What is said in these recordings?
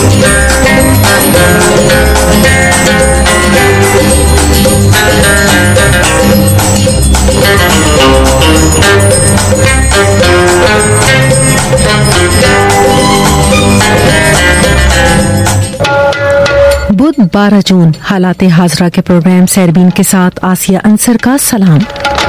बुध 12 जून हालात हाजरा के प्रोग्राम सैरबीन के साथ आसिया अंसर का सलाम।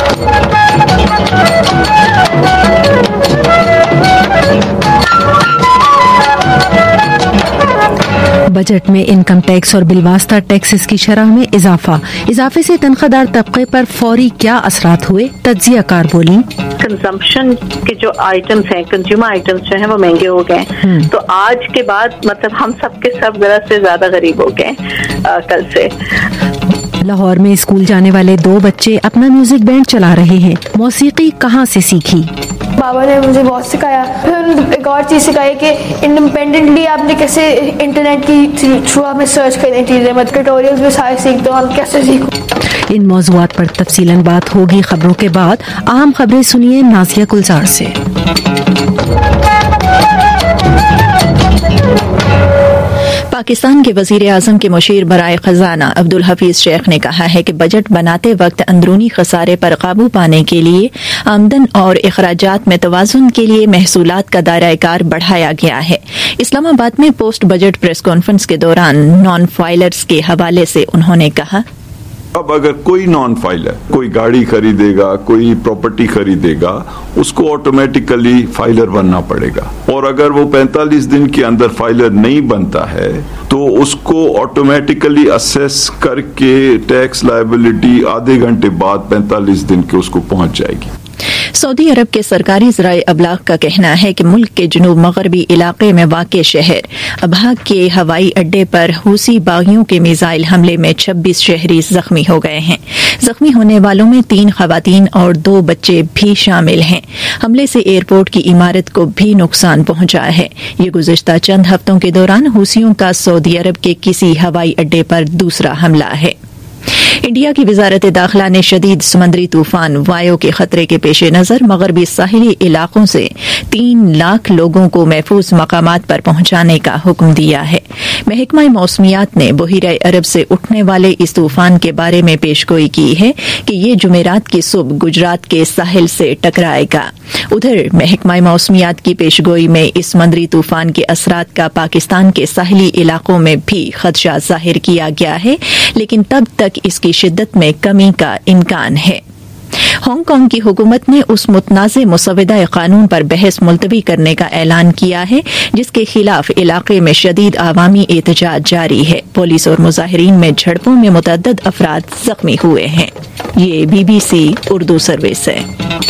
बजट में इनकम टैक्स और बिलवास्ता टैक्सेस की शरह में इजाफे से तनख्वाहदार तबके पर फौरी क्या असरात हुए, तज्जियाकार बोली। कंजम्पशन के जो आइटम्स हैं, कंज्यूमर आइटम्स जो हैं वो महंगे हो गए, तो आज के बाद मतलब हम सबके सब जरा से ज्यादा गरीब हो गए कल से। लाहौर में स्कूल जाने वाले 2 बच्चे अपना म्यूजिक बैंड चला रहे हैं। मौसीकी कहाँ से सीखी? बाबा ने मुझे बहुत सिखाया। फिर एक और चीज़ सिखाई कि इंडिपेंडेंटली आपने कैसे इंटरनेट की थ्रू हमें सर्च करनी चीज़ें, मतलब ट्यूटोरियल्स भी सारे सीखते हो, हम कैसे सीखो। इन मौज़ूआत पर तफसीलन बात होगी खबरों के बाद। अहम खबरें सुनिए नाज़िया गुलजार से। पाकिस्तान के वज़ीर-ए-आज़म के मुशीर बराए ख़ज़ाना अब्दुल हफीज़ शेख ने कहा है कि बजट बनाते वक्त अंदरूनी खसारे पर काबू पाने के लिए आमदन और इखराजात में तवाज़ुन के लिए महसूलात का दायरा कार बढ़ाया गया है। इस्लामाबाद में पोस्ट बजट प्रेस कॉन्फ्रेंस के दौरान नॉन फाइलर्स के हवाले से उन्होंने कहा, अब अगर कोई नॉन फाइलर कोई गाड़ी खरीदेगा, कोई प्रॉपर्टी खरीदेगा, उसको ऑटोमेटिकली फाइलर बनना पड़ेगा, और अगर वो 45 दिन के अंदर फाइलर नहीं बनता है तो उसको ऑटोमेटिकली असेस करके टैक्स लायबिलिटी आधे घंटे बाद 45 दिन के उसको पहुंच जाएगी। सऊदी अरब के सरकारी ज़राए अबलाग का कहना है कि मुल्क के जुनूब मगरबी इलाके में वाक़े शहर अबहा के हवाई अड्डे पर हूसी बागियों के मिसाइल हमले में 26 शहरी जख्मी हो गए हैं। जख्मी होने वालों में 3 खवातीन और 2 बच्चे भी शामिल हैं। हमले से एयरपोर्ट की इमारत को भी नुकसान पहुंचा है। ये गुज़िश्ता चंद हफ्तों के दौरान हूसियों का सऊदी अरब के किसी हवाई अड्डे पर दूसरा हमला है। इंडिया की वजारत दाखिला ने शदीद समुद्री तूफान वायो के खतरे के पेश नज़र मगरबी साहिली इलाकों से 3 लाख लोगों को महफूज मकामात पर पहुंचाने का हुक्म दिया है। महकमा मौसमियात ने बहीरा अरब से उठने वाले इस तूफान के बारे में पेशगोई की है कि ये जुमेरात की सुबह गुजरात के साहिल से टकराएगा। उधर महकमा मौसमियात की पेशगोई में इस समुद्री तूफान के असरात का पाकिस्तान के साहिली इलाकों में भी खदशा जाहिर किया गया है, लेकिन तब तक इसकी शिद्दत में कमी का इम्कान है। हांगकांग की हुकूमत ने उस मुतनाज़े मुसवदा कानून पर बहस मुलतवी करने का ऐलान किया है जिसके खिलाफ इलाके में शदीद आवामी एहतजाज जारी है। पुलिस और मुजाहिरीन में झड़पों में मुतअद्दिद अफराद जख्मी हुए हैं। ये BBC उर्दू सर्विस है।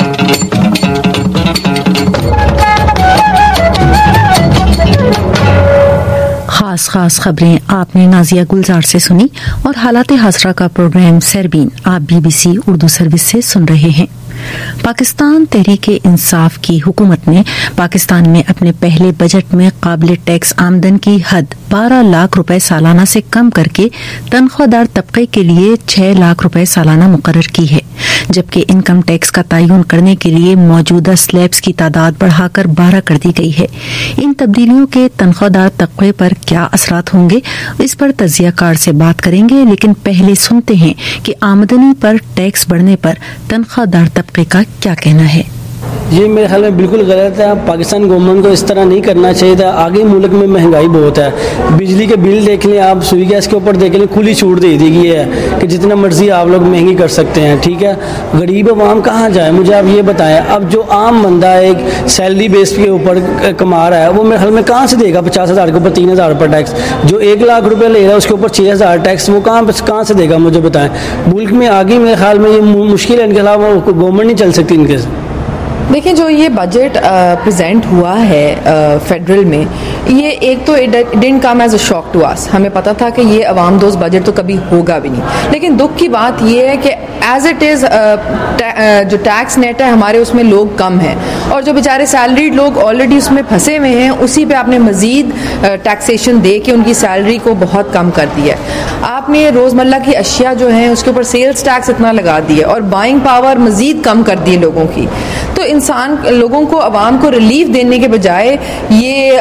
खास खबरें आपने नाज़िया गुलजार से सुनी और हालात हाजरा का प्रोग्राम सैरबीन आप BBC उर्दू सर्विस से सुन रहे हैं। पाकिस्तान तहरीक-ए-इंसाफ की हुकूमत ने पाकिस्तान में अपने पहले बजट में काबिल टैक्स आमदन की हद 12 लाख रुपए सालाना से कम करके तनख्वाहदार तबके के लिए 6 लाख रुपए सालाना मुकर्रर की है, जबकि इनकम टैक्स का तयन करने के लिए मौजूदा स्लैब्स की तादाद बढ़ाकर 12 कर दी गई है। इन तब्दीलियों के तनख्वाहदार तबके पर क्या असरात होंगे, इस पर तज्जियाकार से बात करेंगे, लेकिन पहले सुनते हैं कि आमदनी पर टैक्स बढ़ने पर तनख्वाहदार तबके का क्या कहना है। ये मेरे ख्याल में बिल्कुल गलत है। पाकिस्तान गवर्नमेंट को इस तरह नहीं करना चाहिए था। आगे मुल्क में महंगाई बहुत है, बिजली के बिल देख लें आप, सुई गैस के ऊपर देख लें, खुली छूट दे दी गई है कि जितना मर्जी आप लोग महंगी कर सकते हैं। ठीक है, गरीब अवाम कहाँ जाए, मुझे आप ये बताएं। अब जो आम बंदा एक सैलरी बेस के ऊपर कमा रहा है वो मेरे ख्याल में कहाँ से देगा 50,000 के ऊपर 3,000 पर टैक्स। जो 1 लाख रुपये ले रहा है उसके ऊपर 6,000 टैक्स, वो कहाँ से देगा, मुझे बताएं। मुल्क में आगे मेरे ख्याल में ये मुश्किल है, इनके अलावा गवर्नमेंट नहीं चल सकती इनके। देखिए, जो ये बजट प्रेजेंट हुआ है फेडरल में, ये एक तो it didn't come as a shock to us. हमें पता था कि ये अवाम दोस्त बजट तो कभी होगा भी नहीं, लेकिन दुख की बात ये है कि एज इट इज़ जो टैक्स नेट है हमारे उसमें लोग कम हैं, और जो बेचारे सैलरीड लोग ऑलरेडी उसमें फंसे हुए हैं, उसी पे आपने मजीद टैक्सेशन दे के उनकी सैलरी को बहुत कम कर दिया है। आपने रोज़मर्रा की अशिया जो हैं उसके ऊपर सेल्स टैक्स इतना लगा दिया और बाइंग पावर मजीद कम कर दी लोगों की। तो लोगों को, अवाम को रिलीफ देने के बजाय ये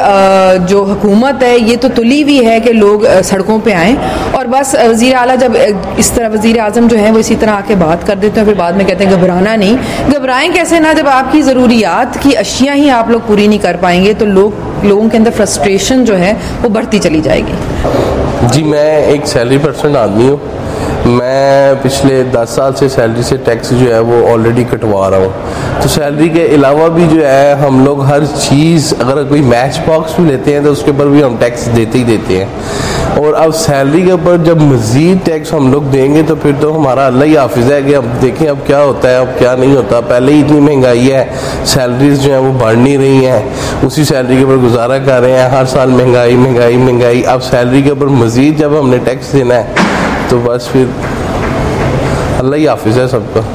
جو حکومت ہے یہ تو تلی ہوئی ہے کہ لوگ سڑکوں پہ آئیں اور بس وزیر اعلیٰ جب اس طرح وزیر اعظم جو ہیں وہ اسی طرح آ کے بات کر دیتے ہیں پھر بعد میں کہتے ہیں گھبرانا نہیں. گھبرائیں کیسے نہ جب آپ کی ضروریات کی اشیاء ہی آپ لوگ پوری نہیں کر پائیں گے تو لوگوں کے اندر فرسٹریشن جو ہے وہ بڑھتی چلی جائے گی. جی میں ایک سیلری پرسن آدمی ہوں. میں پچھلے 10 سال سے سیلری سے ٹیکس جو ہے وہ آلریڈی کٹوا رہا ہوں. تو سیلری کے علاوہ بھی جو ہے ہم لوگ ہر چیز اگر کوئی میچ باکس بھی لیتے ہیں تو اس کے اوپر بھی ہم ٹیکس دیتے ہی دیتے ہیں. اور اب سیلری کے اوپر جب مزید ٹیکس ہم لوگ دیں گے تو پھر تو ہمارا اللہ ہی حافظ ہے کہ اب دیکھیں اب کیا ہوتا ہے اب کیا نہیں ہوتا. پہلے ہی اتنی مہنگائی ہے, سیلریز جو ہیں وہ بڑھ نہیں رہی ہیں, اسی سیلری کے اوپر گزارا کر رہے ہیں. ہر سال مہنگائی مہنگائی مہنگائی. اب سیلری کے اوپر مزید جب ہم نے ٹیکس دینا ہے تو بس پھر اللہ ہی حافظ ہے سب کا.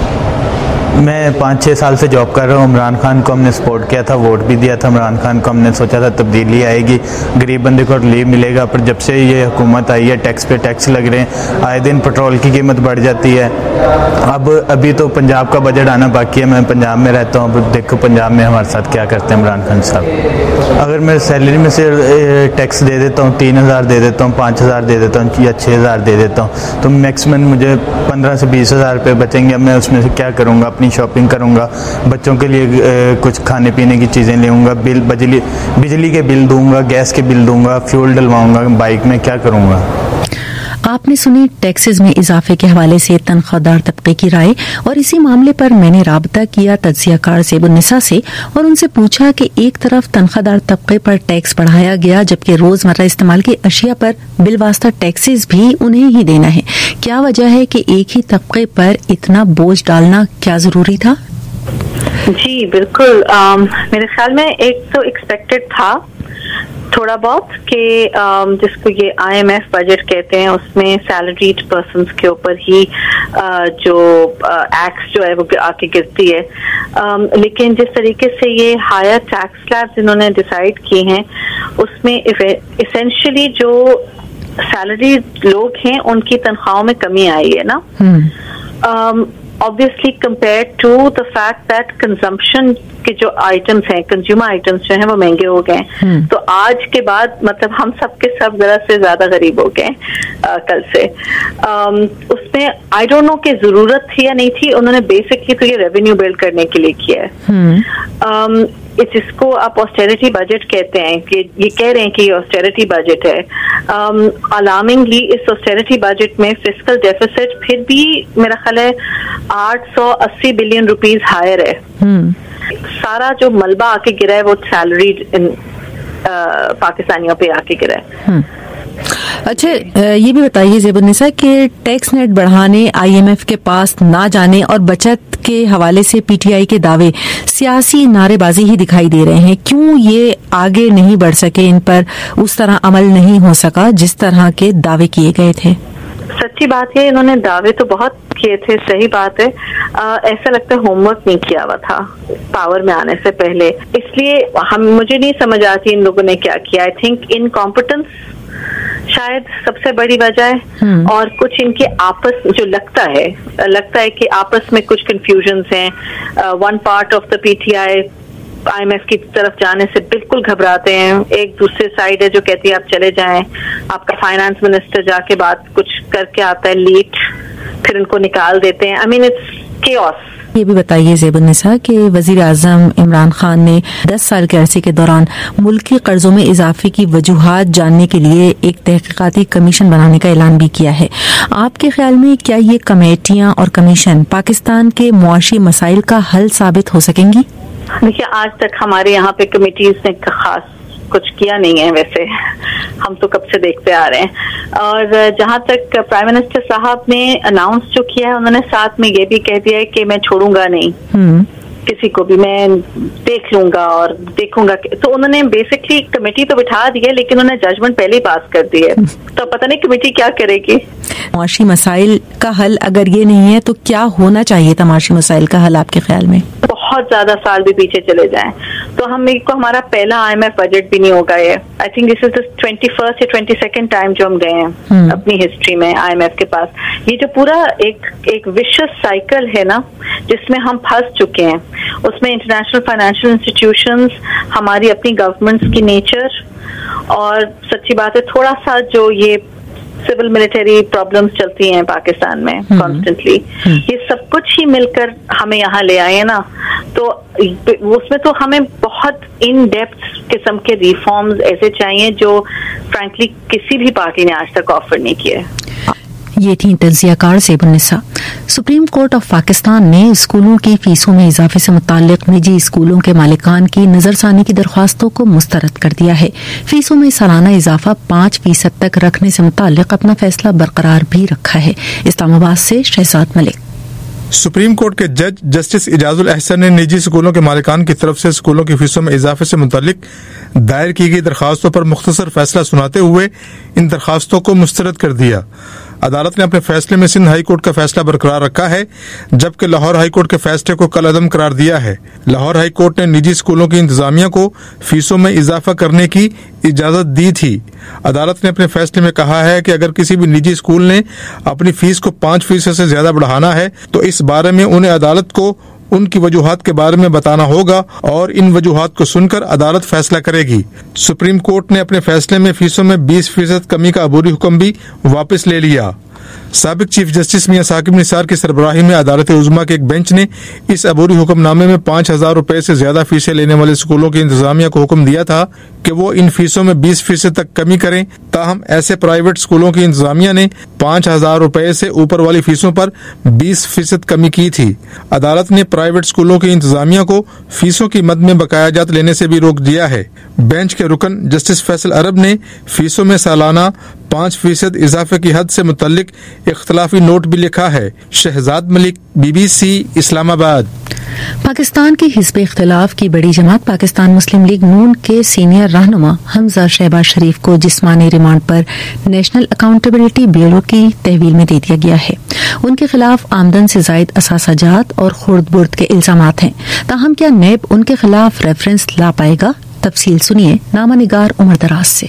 میں 5-6 سال سے جاب کر رہا ہوں. عمران خان کو ہم نے سپورٹ کیا تھا, ووٹ بھی دیا تھا عمران خان کو. ہم نے سوچا تھا تبدیلی آئے گی, غریب بندے کو ریلیف ملے گا. پر جب سے یہ حکومت آئی ہے ٹیکس پہ ٹیکس لگ رہے ہیں, آئے دن پیٹرول کی قیمت بڑھ جاتی ہے. ابھی تو پنجاب کا بجٹ آنا باقی ہے. میں پنجاب میں رہتا ہوں. اب دیکھو پنجاب میں ہمارے ساتھ کیا کرتے ہیں عمران خان صاحب. اگر میں سیلری میں سے ٹیکس دے دیتا ہوں, 3,000 دے دیتا ہوں, 5,000 دے دیتا ہوں یا 6,000 دے دیتا ہوں تو میکسیمم مجھے 15,000 سے 20,000 روپے بچیں گے. میں اس میں سے کیا کروں گا؟ اپنی شاپنگ کروں گا, بچوں کے لیے کچھ کھانے پینے کی چیزیں لوں گا, بجلی کے بل دوں گا, گیس کے بل دوں گا, فیول ڈلواؤں گا بائک میں, کیا کروں گا؟ آپ نے سنی ٹیکسز میں اضافے کے حوالے سے تنخواہ دار طبقے کی رائے, اور اسی معاملے پر میں نے رابطہ کیا تجزیہ کار زیب النساء سے اور ان سے پوچھا کہ ایک طرف تنخواہ دار طبقے پر ٹیکس بڑھایا گیا جبکہ روزمرہ استعمال کی اشیاء پر بالواسطہ ٹیکسز بھی انہیں ہی دینا ہے. کیا وجہ ہے کہ ایک ہی طبقے پر اتنا بوجھ ڈالنا کیا ضروری تھا؟ جی بالکل, میرے خیال میں ایک تو ایکسپیکٹڈ تھا تھوڑا بہت کہ جس کو یہ IMF بجٹ کہتے ہیں اس میں سیلریڈ پرسنز کے اوپر ہی جو ایکس جو ہے وہ آ کے گرتی ہے. لیکن جس طریقے سے یہ ہائر ٹیکس سلیبز انہوں نے ڈیسائیڈ کیے ہیں اس میں ایسینشلی جو سیلریڈ لوگ ہیں ان کی تنخواہوں میں کمی آئی ہے نا. obviously compared to the fact that consumption کے جو آئٹمس ہیں, کنزیومر آئٹمس جو ہیں وہ مہنگے ہو گئے ہیں. تو آج کے بعد مطلب ہم سب کے سب ذرا سے زیادہ غریب ہو گئے کل سے. اس میں آئی ڈونٹ نو کہ ضرورت تھی یا نہیں تھی, انہوں نے بیسکلی تو یہ ریونیو بلڈ کرنے کے لیے کیا ہے. جس کو آپ آسٹیریٹی بجٹ کہتے ہیں کہ یہ کہہ رہے ہیں کہ یہ آسٹیریٹی بجٹ ہے. الارمنگلی اس آسٹیریٹی بجٹ میں فسکل ڈیفیسٹ پھر بھی میرا خیال ہے 880 بلین روپیز ہائر ہے. سارا جو ملبہ آ کے گرا ہے وہ سیلریڈ پاکستانیوں پہ آ کے گرا ہے. اچھا یہ بھی بتائیے زیب النساء کہ ٹیکس نیٹ بڑھانے, IMF کے پاس نہ جانے اور بچت کے حوالے سے PTI کے دعوے سیاسی نعرے بازی ہی دکھائی دے رہے ہیں. کیوں یہ آگے نہیں بڑھ سکے, ان پر اس طرح عمل نہیں ہو سکا جس طرح کے دعوے کیے گئے تھے؟ سچی بات ہے انہوں نے دعوے تو بہت کیے تھے, صحیح بات ہے. ایسا لگتا ہے ہوم ورک نہیں کیا ہوا تھا پاور میں آنے سے پہلے, اس لیے مجھے نہیں سمجھ آتی ان لوگوں نے کیا کیا. آئی تھنک انکمپٹنس شاید سب سے بڑی وجہ ہے, اور کچھ ان کے آپس جو لگتا ہے کہ آپس میں کچھ کنفیوژنس ہیں. One part of the PTI IMF کی طرف جانے سے بالکل گھبراتے ہیں. ایک دوسرے سائڈ ہے جو کہتی ہے آپ چلے جائیں, آپ کا فائنانس منسٹر جا کے بات کچھ کر کے آتا ہے لیٹ, پھر ان کو نکال دیتے ہیں. I mean it's chaos. یہ بھی بتائیے زیب النساء کہ وزیر اعظم عمران خان نے 10 سال کے عرصے کے دوران ملکی قرضوں میں اضافے کی وجوہات جاننے کے لیے ایک تحقیقاتی کمیشن بنانے کا اعلان بھی کیا ہے. آپ کے خیال میں کیا یہ کمیٹیاں اور کمیشن پاکستان کے معاشی مسائل کا حل ثابت ہو سکیں گی؟ دیکھیے آج تک ہمارے یہاں پہ کمیٹیز نے خاص کچھ کیا نہیں ہے, ویسے ہم تو کب سے دیکھتے آ رہے ہیں. اور جہاں تک پرائم منسٹر صاحب نے اناؤنس جو کیا ہے انہوں نے ساتھ میں یہ بھی کہہ دیا ہے کہ میں چھوڑوں گا نہیں کسی کو بھی, میں دیکھ لوں گا اور دیکھوں گا. تو انہوں نے بیسکلی کمیٹی تو بٹھا دی ہے لیکن انہوں نے ججمنٹ پہلے ہی پاس کر دی ہے, تو پتہ نہیں کمیٹی کیا کرے گی. معاشی مسائل کا حل اگر یہ نہیں ہے تو کیا ہونا چاہیے تھا معاشی مسائل کا حل آپ کے خیال میں؟ بہت زیادہ سال بھی پیچھے چلے جائیں تو ہمارا پہلا IMF بجٹ بھی نہیں ہوگا. یہ I think this is the 21st یا 22nd ٹائم جو ہم گئے ہیں اپنی ہسٹری میں IMF کے پاس. یہ جو پورا ایک وشس سائیکل ہے نا جس میں ہم پھنس چکے ہیں, اس میں انٹرنیشنل فائنینشیل انسٹیٹیوشنز, ہماری اپنی گورنمنٹس کی نیچر, اور سچی بات ہے تھوڑا سا جو یہ سول ملٹری پرابلمس چلتی ہیں پاکستان میں کانسٹنٹلی, یہ سب کچھ ہی مل کر ہمیں یہاں لے آئے نا. تو اس میں تو ہمیں بہت ان ڈیپتھ قسم کے ریفارمز ایسے چاہیے جو فرینکلی کسی بھی پارٹی نے آج تک آفر نہیں کیے. یہ تھی تجزیہ کار زیب النساء. سپریم کورٹ آف پاکستان نے اسکولوں کی فیسوں میں اضافے سے متعلق نجی اسکولوں کے مالکان کی نظر ثانی کی درخواستوں کو مسترد کر دیا ہے. فیسوں میں سالانہ اضافہ 5% تک رکھنے سے متعلق اپنا فیصلہ برقرار بھی رکھا ہے. اسلام آباد سے شہزاد ملک. سپریم کورٹ کے جج جسٹس اعجاز الاحسن نے نجی اسکولوں کے مالکان کی طرف سے اسکولوں کی فیسوں میں اضافے سے متعلق دائر کی گئی درخواستوں پر مختصر فیصلہ سناتے ہوئے ان درخواستوں کو مسترد کر دیا. عدالت نے اپنے فیصلے میں سندھ ہائی کورٹ کا فیصلہ برقرار رکھا ہے, جبکہ لاہور ہائی کورٹ کے فیصلے کو کل عدم قرار دیا ہے. لاہور ہائی کورٹ نے نجی اسکولوں کی انتظامیہ کو فیسوں میں اضافہ کرنے کی اجازت دی تھی. عدالت نے اپنے فیصلے میں کہا ہے کہ اگر کسی بھی نجی اسکول نے اپنی فیس کو 5% سے زیادہ بڑھانا ہے تو اس بارے میں انہیں عدالت کو ان کی وجوہات کے بارے میں بتانا ہوگا, اور ان وجوہات کو سن کر عدالت فیصلہ کرے گی. سپریم کورٹ نے اپنے فیصلے میں فیسوں میں 20% کمی کا عبوری حکم بھی واپس لے لیا. سابق چیف جسٹس میاں ثاقب نثار کی سربراہی میں عدالت عظمیٰ کے ایک بینچ نے اس عبوری حکم نامے میں 5,000 روپے سے زیادہ فیسیں لینے والے اسکولوں کی انتظامیہ کو حکم دیا تھا کہ وہ ان فیسوں میں 20% تک کمی کریں. تاہم ایسے پرائیویٹ اسکولوں کی انتظامیہ نے 5,000 روپے سے اوپر والی فیسوں پر 20% کمی کی تھی. عدالت نے پرائیویٹ اسکولوں کی انتظامیہ کو فیسوں کی مد میں بقایا جات لینے سے بھی روک دیا ہے. بینچ کے رکن جسٹس فیصل عرب نے فیسوں میں سالانہ 5% اضافے کی حد سے متعلق اختلافی نوٹ بھی لکھا ہے. شہزاد ملک, BBC, اسلام آباد. پاکستان کی حزب اختلاف کی بڑی جماعت پاکستان مسلم لیگ نون کے سینئر رہنما حمزہ شہباز شریف کو جسمانی ریمانڈ پر نیشنل اکاؤنٹیبلٹی بیورو کی تحویل میں دے دیا گیا ہے. ان کے خلاف آمدن سے زائد اثاثہ جات اور خرد برد کے الزامات ہیں. تاہم کیا نیب ان کے خلاف ریفرنس لا پائے گا؟ تفصیل سنیے نامہ نگار عمر دراز سے.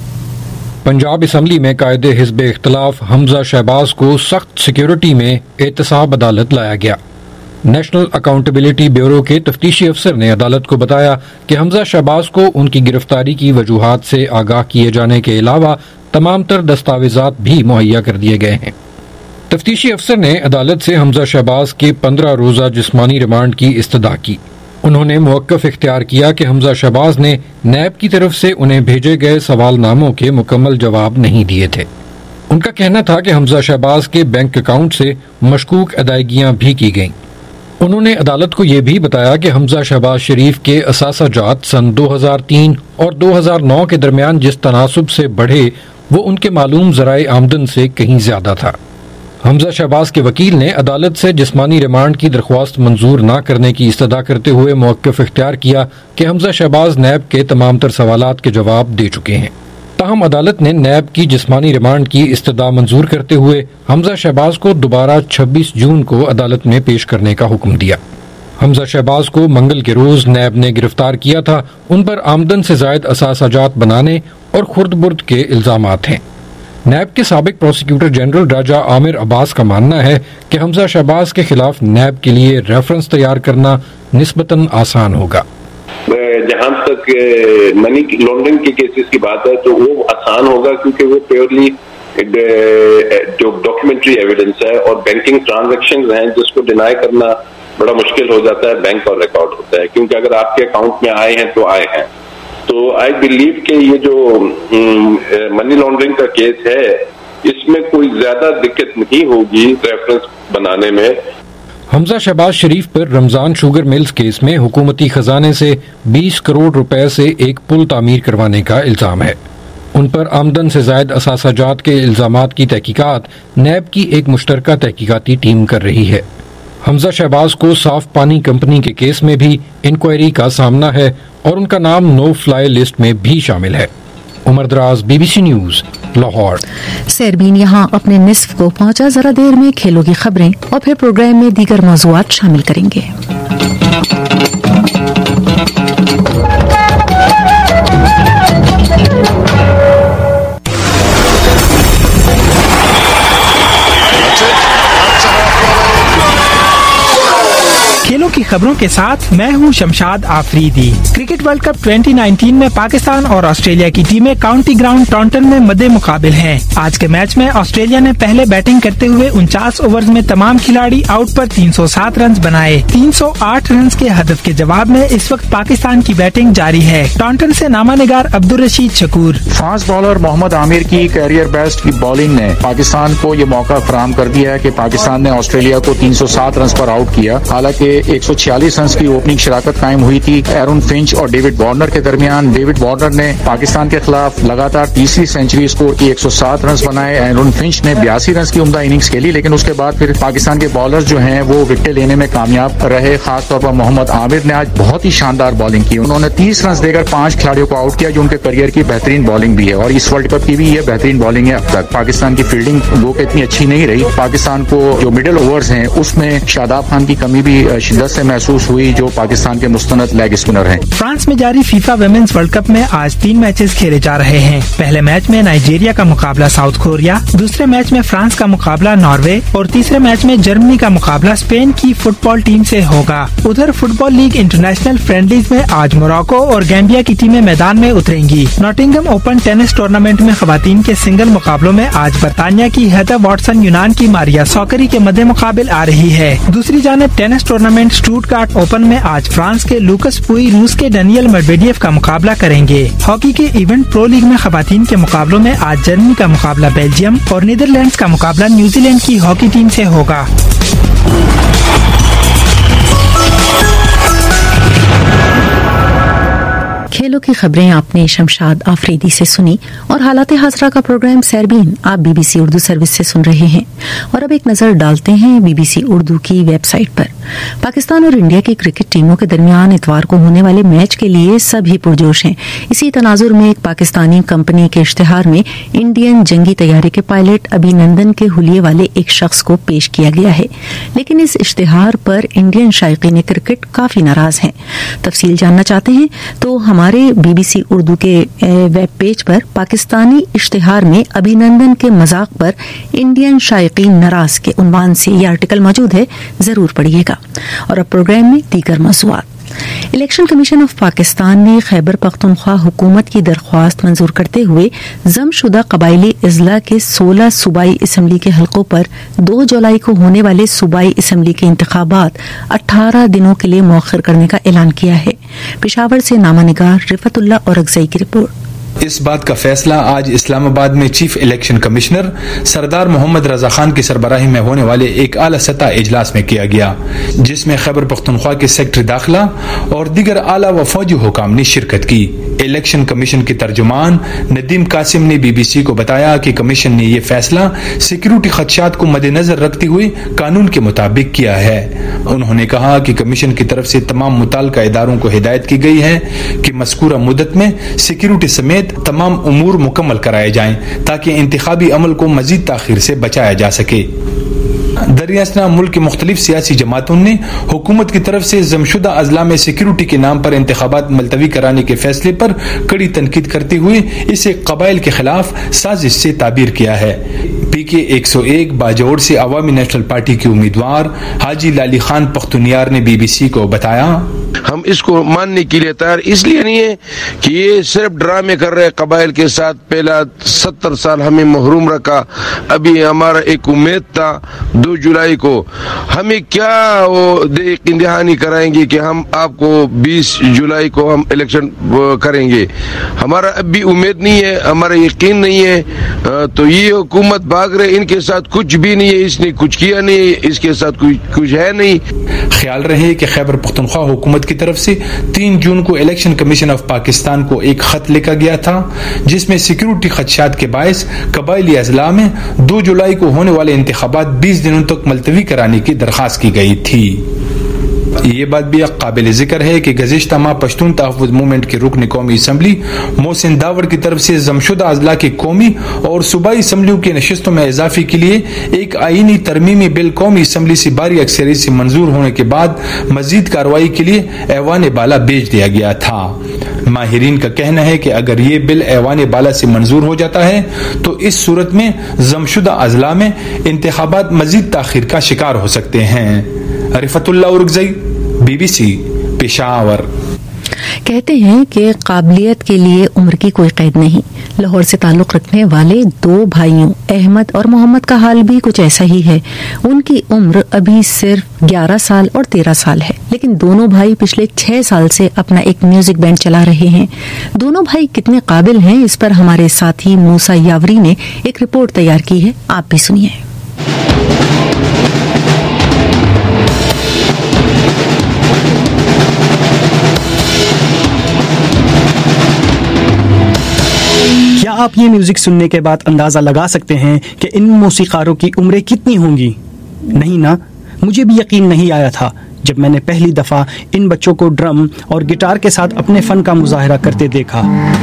پنجاب اسمبلی میں قائد حزب اختلاف حمزہ شہباز کو سخت سیکیورٹی میں احتساب عدالت لایا گیا. نیشنل اکاؤنٹیبلٹی بیورو کے تفتیشی افسر نے عدالت کو بتایا کہ حمزہ شہباز کو ان کی گرفتاری کی وجوہات سے آگاہ کیے جانے کے علاوہ تمام تر دستاویزات بھی مہیا کر دیے گئے ہیں. تفتیشی افسر نے عدالت سے حمزہ شہباز کے 15 روزہ جسمانی ریمانڈ کی استدعا کی. انہوں نے موقف اختیار کیا کہ حمزہ شہباز نے نیب کی طرف سے انہیں بھیجے گئے سوال ناموں کے مکمل جواب نہیں دیے تھے. ان کا کہنا تھا کہ حمزہ شہباز کے بینک اکاؤنٹ سے مشکوک ادائیگیاں بھی کی گئیں. انہوں نے عدالت کو یہ بھی بتایا کہ حمزہ شہباز شریف کے اثاثہ جات سن 2003 اور 2009 کے درمیان جس تناسب سے بڑھے وہ ان کے معلوم ذرائع آمدن سے کہیں زیادہ تھا. حمزہ شہباز کے وکیل نے عدالت سے جسمانی ریمانڈ کی درخواست منظور نہ کرنے کی استدعا کرتے ہوئے موقف اختیار کیا کہ حمزہ شہباز نیب کے تمام تر سوالات کے جواب دے چکے ہیں. تاہم عدالت نے نیب کی جسمانی ریمانڈ کی استدعا منظور کرتے ہوئے حمزہ شہباز کو دوبارہ 26 جون کو عدالت میں پیش کرنے کا حکم دیا. حمزہ شہباز کو منگل کے روز نیب نے گرفتار کیا تھا. ان پر آمدن سے زائد اثاثہ جات بنانے اور خرد برد کے الزامات ہیں. نیب کے سابق پروسیکیوٹر جنرل راجہ عامر عباس کا ماننا ہے کہ حمزہ شہباز کے خلاف نیب کے لیے ریفرنس تیار کرنا نسبتاً آسان ہوگا. جہاں تک منی لانڈرنگ کے کیسز کی بات ہے تو وہ آسان ہوگا کیونکہ وہ پیورلی جو ڈاکیومنٹری ایویڈنس ہے اور بینکنگ ٹرانزیکشنز ہیں جس کو ڈینائی کرنا بڑا مشکل ہو جاتا ہے. بینک اور ریکارڈ ہوتا ہے کیونکہ اگر آپ کے اکاؤنٹ میں آئے ہیں تو آئے ہیں. تو آئی بلیو کہ یہ جو منی لانڈرنگ کا کیس ہے اس میں کوئی زیادہ دقت نہیں ہوگی ریفرنس بنانے میں. حمزہ شہباز شریف پر رمضان شوگر ملز کیس میں حکومتی خزانے سے 20 کروڑ روپے سے ایک پل تعمیر کروانے کا الزام ہے. ان پر آمدن سے زائد اثاثہ جات کے الزامات کی تحقیقات نیب کی ایک مشترکہ تحقیقاتی ٹیم کر رہی ہے. حمزہ شہباز کو صاف پانی کمپنی کے کیس میں بھی انکوائری کا سامنا ہے اور ان کا نام نو فلائی لسٹ میں بھی شامل ہے. عمر دراز BBC نیوز لاہور۔ سیربین یہاں اپنے نصف کو پہنچا، ذرا دیر میں کھیلوں کی خبریں اور پھر پروگرام میں دیگر موضوعات شامل کریں گے۔ کھیلوں کی خبروں کے ساتھ میں ہوں Shamshad Afridi. Cricket world cup 2019 میں پاکستان اور آسٹریلیا کی ٹیمیں کاؤنٹی گراؤنڈ ٹورنٹن میں مد مقابل ہیں۔ آج کے میچ میں آسٹریلیا نے پہلے بیٹنگ کرتے ہوئے 49 اوورز میں تمام کھلاڑی آؤٹ پر 307 رنز بنائے۔ 308 رنز کے ہدف کے جواب میں اس وقت پاکستان کی بیٹنگ جاری ہے۔ ٹورنٹن سے نامہ نگار عبدالرشید شکور۔ فاسٹ بالر محمد عامر کی کیریئر بیسٹ کی بالنگ نے پاکستان کو یہ موقع فراہم کر دیا ہے کہ پاکستان نے آسٹریلیا کو 307 رنز پر آؤٹ کیا۔ حالانکہ 146 رنز کی اوپننگ شراکت قائم ہوئی تھی ایرون فنچ اور ڈیوڈ وارنر کے درمیان۔ ڈیوڈ وارنر نے پاکستان کے خلاف لگاتار تیسری سینچری اسکور کی، 107 رنز بنائے۔ ایرون فنچ نے 82 رنز کی عمدہ اننگز کھیلی، لیکن اس کے بعد پھر پاکستان کے بالرز جو ہیں وہ وکٹیں لینے میں کامیاب رہے۔ خاص طور پر محمد عامر نے آج بہت ہی شاندار بالنگ کی، انہوں نے 30 رنز دے کر 5 کھلاڑیوں کو آؤٹ کیا، جو ان کے کیریئر کی بہترین بالنگ بھی ہے اور اس ورلڈ کپ کی بھی یہ بہترین بالنگ ہے اب تک۔ پاکستان کی فیلڈنگ وہ کہ اتنی اچھی نہیں رہی، پاکستان کو جو مڈل اوورز ہیں اس میں شاداب خان کی کمی بھی شدت سے محسوس ہوئی، جو پاکستان کے مستند لیگ اسپنر ہیں۔ فرانس میں جاری فیفا ویمنز ورلڈ کپ میں آج 3 میچز کھیلے جا رہے ہیں۔ پہلے میچ میں نائجیریا کا مقابلہ ساؤتھ کوریا، دوسرے میچ میں فرانس کا مقابلہ ناروے اور تیسرے میچ میں جرمنی کا مقابلہ اسپین کی فٹ بال ٹیم سے ہوگا۔ ادھر football league international friendlies میں آج موراکو اور گیمبیا کی ٹیمیں میدان میں اتریں گی۔ ناٹنگھم اوپن ٹینس ٹورنامنٹ میں خواتین کے سنگل مقابلوں میں آج برطانیہ کی ہیدر واٹسن یونان کی ماریا ساکری کے مد مقابل آ رہی ہے۔ دوسری جانب ٹینس ٹورنامنٹ اسٹوٹگارٹ اوپن میں آج فرانس کے لوکس پوئی روس کے ڈینیل میڈویڈیف کا مقابلہ کریں گے۔ ہاکی کے ایونٹ پرو لیگ میں خواتین کے مقابلوں میں آج جرمنی کا مقابلہ بیلجیم اور نیدرلینڈز کا مقابلہ نیوزی لینڈ کی ہاکی ٹیم سے ہوگا۔ کھیلوں کی خبریں آپ نے شمشاد آفریدی سے سنی اور حالات حاضرہ کا پروگرام سیربین آپ BBC اردو سروس سے سن رہے ہیں۔ اور اب ایک نظر ڈالتے ہیں BBC اردو کی ویب سائٹ پر۔ پاکستان اور انڈیا کی کرکٹ ٹیموں کے درمیان اتوار کو ہونے والے میچ کے لیے سبھی پرجوش ہیں۔ اسی تناظر میں ایک پاکستانی کمپنی کے اشتہار میں انڈین جنگی طیارے کے پائلٹ ابھی نندن کے حلیے والے ایک شخص کو پیش کیا گیا ہے، لیکن اس اشتہار پر انڈین شائقین کرکٹ کافی ناراض ہیں۔ تفصیل جاننا چاہتے ہیں تو ہمارے BBC اردو کے ویب پیج پر پاکستانی اشتہار میں ابھی نندن کے مذاق پر انڈین شائقین ناراض کے عنوان سے یہ آرٹیکل موجود ہے، ضرور پڑھیے گا۔ اور اب پروگرام میں دیگر موضوعات۔ الیکشن کمیشن آف پاکستان نے خیبر پختونخوا حکومت کی درخواست منظور کرتے ہوئے ضم شدہ قبائلی اضلاع کے 16 صوبائی اسمبلی کے حلقوں پر 2 جولائی کو ہونے والے صوبائی اسمبلی کے انتخابات 18 دنوں کے لیے مؤخر کرنے کا اعلان کیا ہے۔ پشاور سے نامہ نگار رفعت اللہ اورگزئی کی رپورٹ۔ اس بات کا فیصلہ آج اسلام آباد میں چیف الیکشن کمشنر سردار محمد رضا خان کی سربراہی میں ہونے والے ایک اعلیٰ سطح اجلاس میں کیا گیا، جس میں خیبر پختونخوا کے سیکرٹری داخلہ اور دیگر اعلیٰ و فوجی حکام نے شرکت کی۔ الیکشن کمیشن کے ترجمان ندیم قاسم نے BBC کو بتایا کہ کمیشن نے یہ فیصلہ سیکیورٹی خدشات کو مد نظر رکھتے ہوئے قانون کے مطابق کیا ہے۔ انہوں نے کہا کہ کمیشن کی طرف سے تمام متعلقہ اداروں کو ہدایت کی گئی ہے کہ مذکورہ مدت میں سیکیورٹی سمیت تمام امور مکمل کرائے جائیں تاکہ انتخابی عمل کو مزید تاخیر سے بچایا جا سکے۔ دریاسنا ملک کے مختلف سیاسی جماعتوں نے حکومت کی طرف سے ضم شدہ اضلاع میں سیکیورٹی کے نام پر انتخابات ملتوی کرانے کے فیصلے پر کڑی تنقید کرتے ہوئے اسے قبائل کے خلاف سازش سے تعبیر کیا ہے۔ PK 101 باجوڑ سے عوامی نیشنل پارٹی کے امیدوار حاجی لالی خان پختونیار نے BBC کو بتایا، ہم اس کو ماننے کے لیے تیار اس لیے نہیں ہے کہ یہ صرف ڈرامے کر رہے قبائل کے ساتھ۔ پہلا 70 سال ہمیں محروم رکھا، ابھی ہمارا ایک امید تھا 2 جولائی کو ہمیں کیا وہ یقین دہانی کرائیں گے کہ ہم آپ کو 20 جولائی کو ہم الیکشن کریں گے۔ ہمارا اب بھی امید نہیں ہے، ہمارا یقین نہیں ہے، تو یہ حکومت بھاگ رہے، ان کے ساتھ کچھ بھی نہیں ہے، اس نے کچھ کیا نہیں، اس کے ساتھ کچھ ہے نہیں۔ خیال رہے کہ خیبر پختونخوا حکومت کی طرف سے 3 جون کو الیکشن کمیشن آف پاکستان کو ایک خط لکھا گیا تھا، جس میں سیکیورٹی خدشات کے باعث قبائلی اضلاع میں 2 جولائی کو ہونے والے انتخابات 20 دنوں تک ملتوی کرانے کی درخواست کی گئی تھی۔ یہ بات بھی قابل ذکر ہے کہ گزشتہ ماہ پشتون تحفظ موومنٹ کے رکن قومی اسمبلی محسن داوڑ کی طرف سے ضمشدہ اضلاع کی قومی اور صوبائی اسمبلیوں کی نشستوں میں اضافے کے لیے ایک آئینی ترمیمی بل قومی اسمبلی سے بھاری اکثریت سے منظور ہونے کے بعد مزید کارروائی کے لیے ایوان بالا بھیج دیا گیا تھا۔ ماہرین کا کہنا ہے کہ اگر یہ بل ایوان بالا سے منظور ہو جاتا ہے تو اس صورت میں ضمشدہ اضلاع میں انتخابات مزید تاخیر کا شکار ہو سکتے ہیں۔ رفعت اللہ اورگزئی، BBC، پشاور۔ کہتے ہیں کہ قابلیت کے لیے عمر کی کوئی قید نہیں۔ لاہور سے تعلق رکھنے والے دو بھائیوں احمد اور محمد کا حال بھی کچھ ایسا ہی ہے۔ ان کی عمر ابھی صرف 11 سال اور 13 سال ہے، لیکن دونوں بھائی پچھلے 6 سال سے اپنا ایک میوزک بینڈ چلا رہے ہیں۔ دونوں بھائی کتنے قابل ہیں، اس پر ہمارے ساتھی موسیٰ یاوری نے ایک رپورٹ تیار کی ہے، آپ بھی سنیے۔ کیا آپ یہ میوزک سننے کے بعد اندازہ لگا سکتے ہیں کہ ان موسیقاروں کی عمریں کتنی ہوں گی؟ نہیں نا، مجھے بھی یقین نہیں آیا تھا جب میں نے پہلی دفعہ ان بچوں کو ڈرم اور گٹار کے ساتھ اپنے فن کا مظاہرہ کرتے دیکھا۔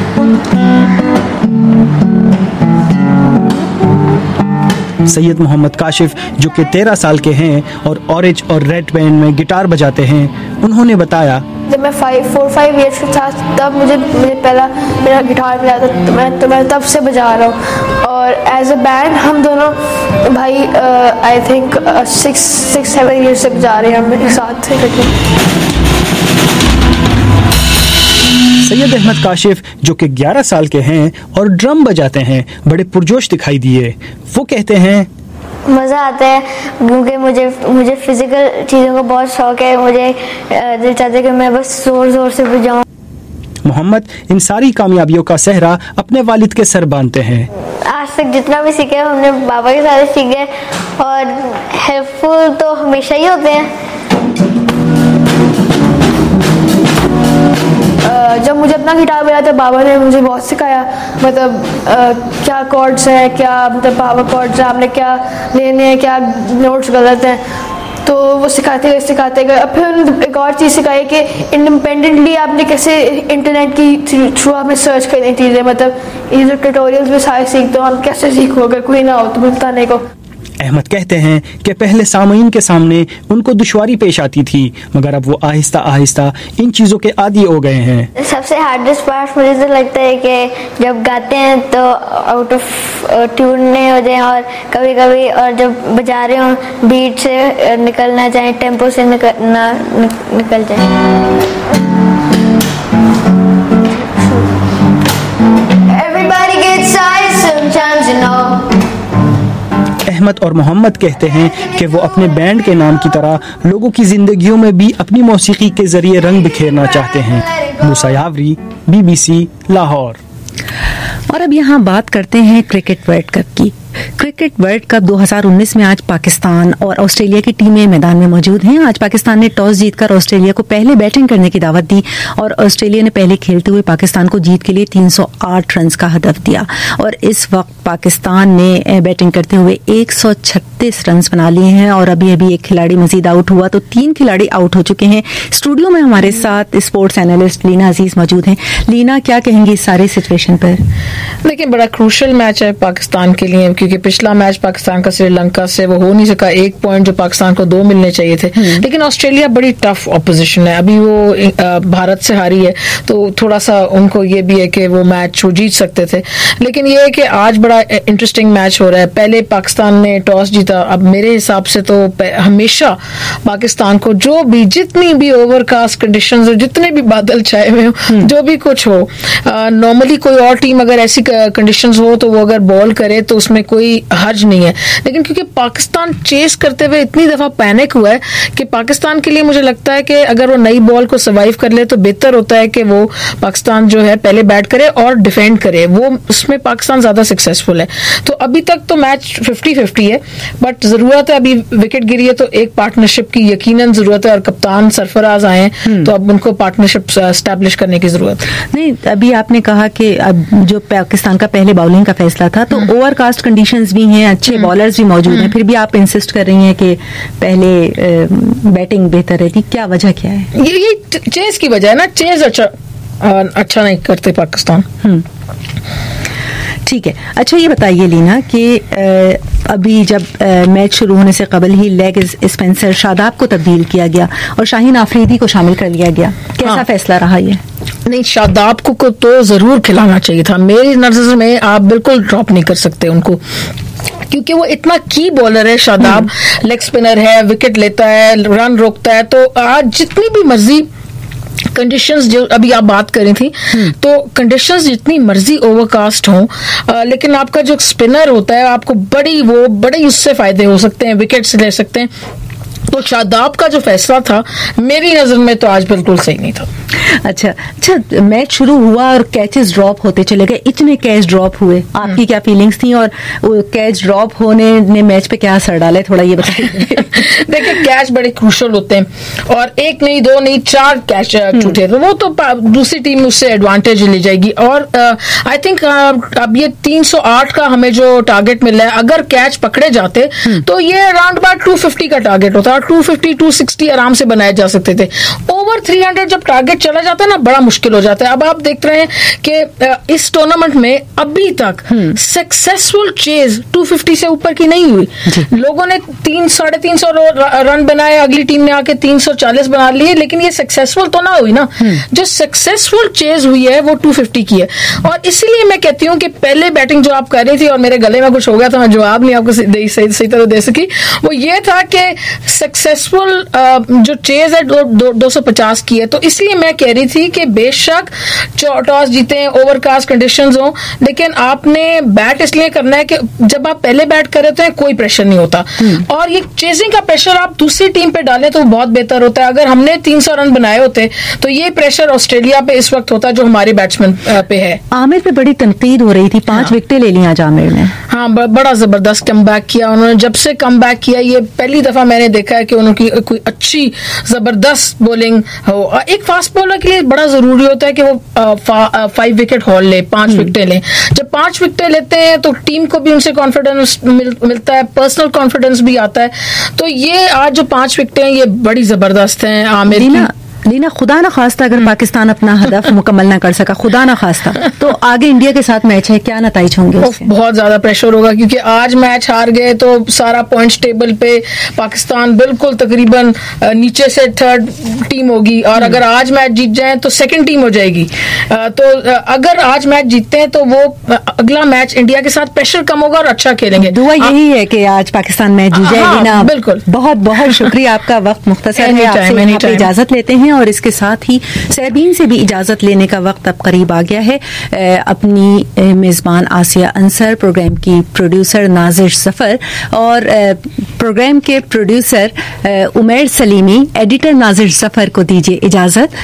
سید محمد کاشف جو کہ 13 سال کے ہیں اور اورنج اور ریڈ بینڈ میں گٹار بجاتے ہیں، انہوں نے بتایا جب میں 4-5 ایئرس کا تھا تب مجھے پہلا میرا گٹار ملا تھا، تو میں تب سے بجا رہا ہوں، اور ایز اے بینڈ ہم دونوں بھائی آئی تھنک 6-7 ایئرس سے بجا رہے ہیں ہم ایک ساتھ۔ سید احمد کاشف جو کہ 11 سال کے ہیں اور ڈرم بجاتے ہیں بڑے پرجوش دکھائی دیے۔ وہ کہتے ہیں مزہ آتا ہے کیونکہ مجھے فزیکل چیزوں کا بہت شوق ہے، مجھے دل چاہتا ہے کہ میں بس زور زور سے بجاؤں۔ محمد ان ساری کامیابیوں کا سہرا اپنے والد کے سر باندھتے ہیں۔ آج تک جتنا بھی سیکھے ہم نے بابا کے ساتھ سیکھے، اور ہیلپ فل تو ہمیشہ ہی ہوتے ہیں۔ جب مجھے اپنا گٹار ملا تو بابا نے مجھے بہت سکھایا، مطلب کیا کارڈز ہیں، کیا مطلب پاور کارڈز ہیں، آپ نے کیا لینے ہیں، کیا نوٹس غلط ہیں، تو وہ سکھاتے گئے۔ اب پھر ایک اور چیز سکھائی کہ انڈیپینڈنٹلی آپ نے کیسے انٹرنیٹ کی تھرو ہمیں سرچ کرنی چیزیں، مطلب یہ جو ٹیوٹوریلز بھی سارے سیکھتے ہو، ہم کیسے سیکھو اگر کوئی نہ ہو تو بتانے کو۔ احمد کہتے ہیں کہ پہلے سامعین کے سامنے ان کو دشواری پیش آتی تھی، مگر اب وہ آہستہ آہستہ ان چیزوں کے عادی ہو گئے ہیں۔ سب سے ہارڈسٹ پارٹ مجھے تو لگتا ہے کہ جب گاتے ہیں تو آؤٹ آف ٹیون نہیں ہو جائیں، اور کبھی کبھی اور جب بجا رہے ہوں بیٹ سے نکلنا چاہیں، ٹیمپو سے نکل جائیں۔ Everybody gets shy sometimes, you know. Ahmad اور محمد کہتے ہیں کہ وہ اپنے بینڈ کے نام کی طرح لوگوں کی زندگیوں میں بھی اپنی موسیقی کے ذریعے رنگ بکھیرنا چاہتے ہیں۔ موسیٰ یاوری، BBC، لاہور۔ اور اب یہاں بات کرتے ہیں کرکٹ ورلڈ کپ کی۔ کرکٹ ورلڈ کپ 2019 میں آج پاکستان اور آسٹریلیا کی ٹیمیں میدان میں موجود ہیں۔ آج پاکستان نے ٹاس جیت کر آسٹریلیا کو پہلے بیٹنگ کرنے کی دعوت دی، اور آسٹریلیا نے پہلے کھیلتے ہوئے پاکستان کو جیت کے لیے 308 رنز کا ہدف دیا، اور اس وقت پاکستان نے بیٹنگ کرتے ہوئے 136 رنز بنا لیے ہیں، اور ابھی ایک کھلاڑی مزید آؤٹ ہوا تو 3 کھلاڑی آؤٹ ہو چکے ہیں۔ اسٹوڈیو میں ہمارے ساتھ اسپورٹس اینالسٹ لینا عزیز موجود ہیں۔ لینا، کیا کہیں گی اس ساری سچویشن پر؟ دیکھیں، بڑا کروشل میچ ہے پاکستان کے لیے، کیونکہ پچھلا میچ پاکستان کا سری لنکا سے وہ ہو نہیں سکا، 1 پوائنٹ جو پاکستان کو 2 ملنے چاہیے تھے، لیکن آسٹریلیا بڑی ٹف اپوزیشن ہے، ابھی وہ بھارت سے ہاری ہے، تو تھوڑا سا ان کو یہ بھی ہے کہ وہ میچ وہ جیت سکتے تھے، لیکن یہ ہے کہ آج بڑا انٹرسٹنگ میچ ہو رہا ہے۔ پہلے پاکستان نے ٹاس جیتا، اب میرے حساب سے تو ہمیشہ پاکستان کو جو بھی جتنی بھی اوور کاسٹ کنڈیشنز، جتنے بھی بادل چھائے ہوئے ہوں، جو بھی کچھ ہو، نارملی کوئی اور ٹیم اگر ایسی کنڈیشنز ہو تو وہ اگر بال کرے تو اس میں کوئی حرج نہیں ہے، لیکن کیونکہ پاکستان چیس کرتے ہوئے اتنی دفعہ پینک ہوا ہے کہ پاکستان کے لیے مجھے لگتا ہے کہ اگر وہ نئی بال کو سروائیو کر لے تو بہتر ہوتا ہے کہ وہ پاکستان جو ہے پہلے بیٹ کرے اور ڈیفینڈ کرے، وہ اس میں پاکستان زیادہ سکسیسفل ہے۔ تو ابھی تک تو میچ 50-50 ہے، بٹ ضرورت ہے، ابھی وکٹ گری ہے تو ایک پارٹنرشپ کی یقیناً ضرورت ہے، اور کپتان سرفراز آئے ہیں تو اب ان کو پارٹنرشپ اسٹیبلش کرنے کی ضرورت ہے۔ نہیں، ابھی آپ نے کہا کہ اب جو پاکستان کا پہلے باؤلنگ کا فیصلہ تھا تو اوور کاسٹ کنڈیشن ٹیکنیشینز بھی ہیں, اچھے بالرز بھی موجود ہیں, پھر بھی آپ انسسٹ کر رہی ہیں کہ پہلے بیٹنگ بہتر رہتی, کیا وجہ کیا ہے؟ یہ چیز کی وجہ ہے نا, چیز اچھا نہیں کرتے پاکستان. ٹھیک ہے. اچھا یہ بتائیے لینا کہ ابھی جب میچ شروع ہونے سے قبل ہی لیگ اسپنسر شاداب کو تبدیل کیا گیا اور شاہین آفریدی کو شامل کر لیا گیا, کیسا فیصلہ رہا یہ؟ نہیں, شاداب کو تو ضرور کھلانا چاہیے تھا میری نظر میں. آپ بالکل ڈراپ نہیں کر سکتے ان کو, کیونکہ وہ اتنا کی بالر ہے. شاداب لیگ اسپنر ہے, وکٹ لیتا ہے, رن روکتا ہے. تو آج جتنی بھی مرضی کنڈیشنز, جو ابھی آپ بات کر رہی تھی, تو کنڈیشنز جتنی مرضی اوور کاسٹ ہوں, لیکن آپ کا جو اسپنر ہوتا ہے آپ کو بڑے اس سے فائدے ہو سکتے ہیں, وکٹس لے سکتے ہیں. تو شاداب کا جو فیصلہ تھا میری نظر میں تو آج بالکل صحیح نہیں تھا. اچھا میچ شروع ہوا اور کیچز ڈراپ ہوتے چلے گئے, اتنے کیچ ڈراپ ہوئے, آپ کی کیا فیلنگز تھیں اور وہ کیچ ڈراپ ہونے نے میچ پہ کیا اثر ڈالا ہے, تھوڑا یہ بتائیے. دیکھیں کیچ بڑے کروشل ہوتے ہیں, اور 1 نہیں 2 نہیں 4 کیچ چھوٹے, تو وہ تو دوسری ٹیم اس سے ایڈوانٹیج لے جائے گی. اور آئی تھنک اب یہ 308 کا ہمیں جو ٹارگیٹ مل رہا ہے, اگر کیچ پکڑے جاتے تو یہ اراؤنڈ اباؤٹ 250 کا ٹارگیٹ ہوتا, 250 260 آرام سے بنائے جا سکتے تھے. اوور 300 جب ٹارگیٹ چلا جاتا ہے نا, بڑا مشکل ہو جاتا ہے. اب آپ دیکھ رہے ہیں کہ اس ٹورنامنٹ میں ابھی تک سکسیسفل چیز 250 سے اوپر کی نہیں ہوئی. لوگوں نے 300-350 رن بنائے, اگلی ٹیم نے آ کے 340 بنا لیے, لیکن یہ سکسیسفل تو نہ ہوئی نا. جو سکسیسفل چیز ہوئی ہے وہ 250 کی ہے. اور اسی لیے میں کہتی ہوں کہ پہلے بیٹنگ جو آپ کر رہی تھی, اور میرے گلے میں کچھ ہو گیا تھا, میں جواب نہیں آپ کو صحیح طرح دے سکی, وہ یہ تھا کہ سکسیسفل جو چیز ہے 250 کی ہے. تو اس لیے میں کہہ رہی تھی کہ بے شک ٹاس جیتے ہیں, اوور کاسٹ کنڈیشنز ہوں, لیکن آپ نے بیٹ اس لیے کرنا ہے کہ جب آپ پہلے بیٹ کرے تو کوئی پریشر نہیں ہوتا, اور یہ چیزنگ کا پریشر آپ دوسری ٹیم پہ ڈالیں تو بہت بہتر ہوتا ہے. اگر ہم نے 300 رن بنائے ہوتے تو یہ پریشر آسٹریلیا پہ اس وقت ہوتا جو ہمارے بیٹسمین پہ ہے. عامر پہ بڑی تنقید ہو رہی تھی, 5 وکٹیں لے لی آج عامر نے. ہاں, بڑا زبردست کم بیک کیا انہوں نے. جب سے کم بیک کیا, یہ پہلی دفعہ میں نے دیکھا ہے کہ انہوں کی کوئی اچھی زبردست بولنگ ہو. ایک فاسٹ بالر کے لیے بڑا ضروری ہوتا ہے کہ وہ 5 وکٹ ہول لے, 5 وکٹیں لیں. جب 5 وکٹیں لیتے ہیں تو ٹیم کو بھی ان سے کانفیڈنس ملتا ہے, پرسنل کانفیڈنس بھی آتا ہے. تو یہ آج جو 5 وکٹیں ہیں یہ بڑی زبردست ہیں عامر کی. لینا خدا نہ خواستہ اگر پاکستان اپنا ہدف مکمل نہ کر سکا, خدا نہ خواستہ, تو آگے انڈیا کے ساتھ میچ ہے, کیا نتائج ہوں گے؟ بہت زیادہ پریشر ہوگا, کیونکہ آج میچ ہار گئے تو سارا پوائنٹس ٹیبل پہ پاکستان بالکل تقریباً نیچے سے 3rd ٹیم ہوگی, اور اگر آج میچ جیت جائیں تو 2nd ٹیم ہو جائے گی. تو اگر آج میچ جیتتے ہیں تو وہ اگلا میچ انڈیا کے ساتھ پریشر کم ہوگا اور اچھا کھیلیں گے. دعا یہی ہے کہ آج پاکستان میچ جیت جائے. لینا بالکل بہت بہت شکریہ, آپ کا وقت مختصر ہے, آپ سے یہاں پہ اجازت لیتے ہیں, اور اس کے ساتھ ہی سیربین سے بھی اجازت لینے کا وقت اب قریب آ گیا ہے. اپنی میزبان آسیہ انصر, پروگرام کی پروڈیوسر نازش ظفر, اور پروگرام کے پروڈیوسر عمیر سلیمی, ایڈیٹر نازش ظفر کو دیجیے اجازت.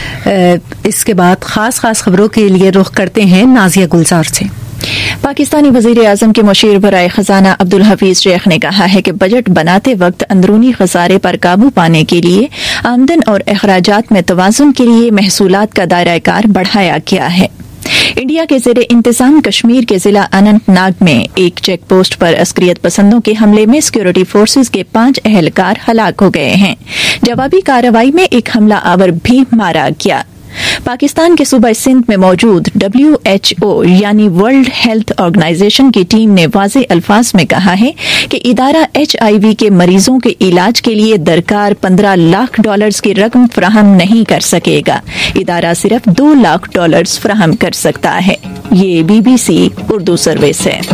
اس کے بعد خاص خبروں کے لیے رخ کرتے ہیں نازیہ گلزار سے. پاکستانی وزیر اعظم کے مشیر برائے خزانہ عبدالحفیظ شیخ نے کہا ہے کہ بجٹ بناتے وقت اندرونی خسارے پر قابو پانے کے لیے آمدن اور اخراجات میں توازن کے لیے محصولات کا دائرہ کار بڑھایا گیا ہے. انڈیا کے زیر انتظام کشمیر کے ضلع اننت ناگ میں ایک چیک پوسٹ پر عسکریت پسندوں کے حملے میں سیکورٹی فورسز کے 5 اہلکار ہلاک ہو گئے ہیں. جوابی کارروائی میں ایک حملہ آور بھی مارا گیا. پاکستان کے صوبہ سندھ میں موجود WHO یعنی ورلڈ ہیلتھ آرگنائزیشن کی ٹیم نے واضح الفاظ میں کہا ہے کہ ادارہ HIV کے مریضوں کے علاج کے لیے درکار $15 لاکھ کی رقم فراہم نہیں کر سکے گا. ادارہ صرف $2 لاکھ فراہم کر سکتا ہے. یہ BBC اردو سروس ہے.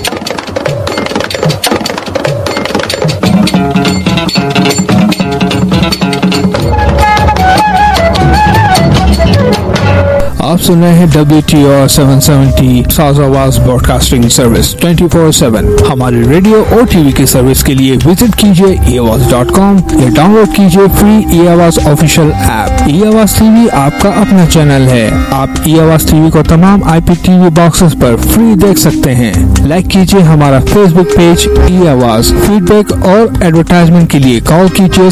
آپ سن رہے ہیں WTR 770 ساز آواز براڈ کاسٹنگ سروس 24/7. ہمارے ریڈیو اور ٹی وی کی سروس کے لیے وزٹ کیجیے eAwaaz.com یا ڈاؤن لوڈ کیجیے free eAwaaz official app. eAwaaz TV آپ کا اپنا چینل ہے. آپ eAwaaz TV کو تمام IPTV باکسز پر فری دیکھ سکتے ہیں. لائک کیجیے ہمارا Facebook page eAwaaz. Feedback اور ایڈورٹائزمنٹ کے لیے کال کیجیے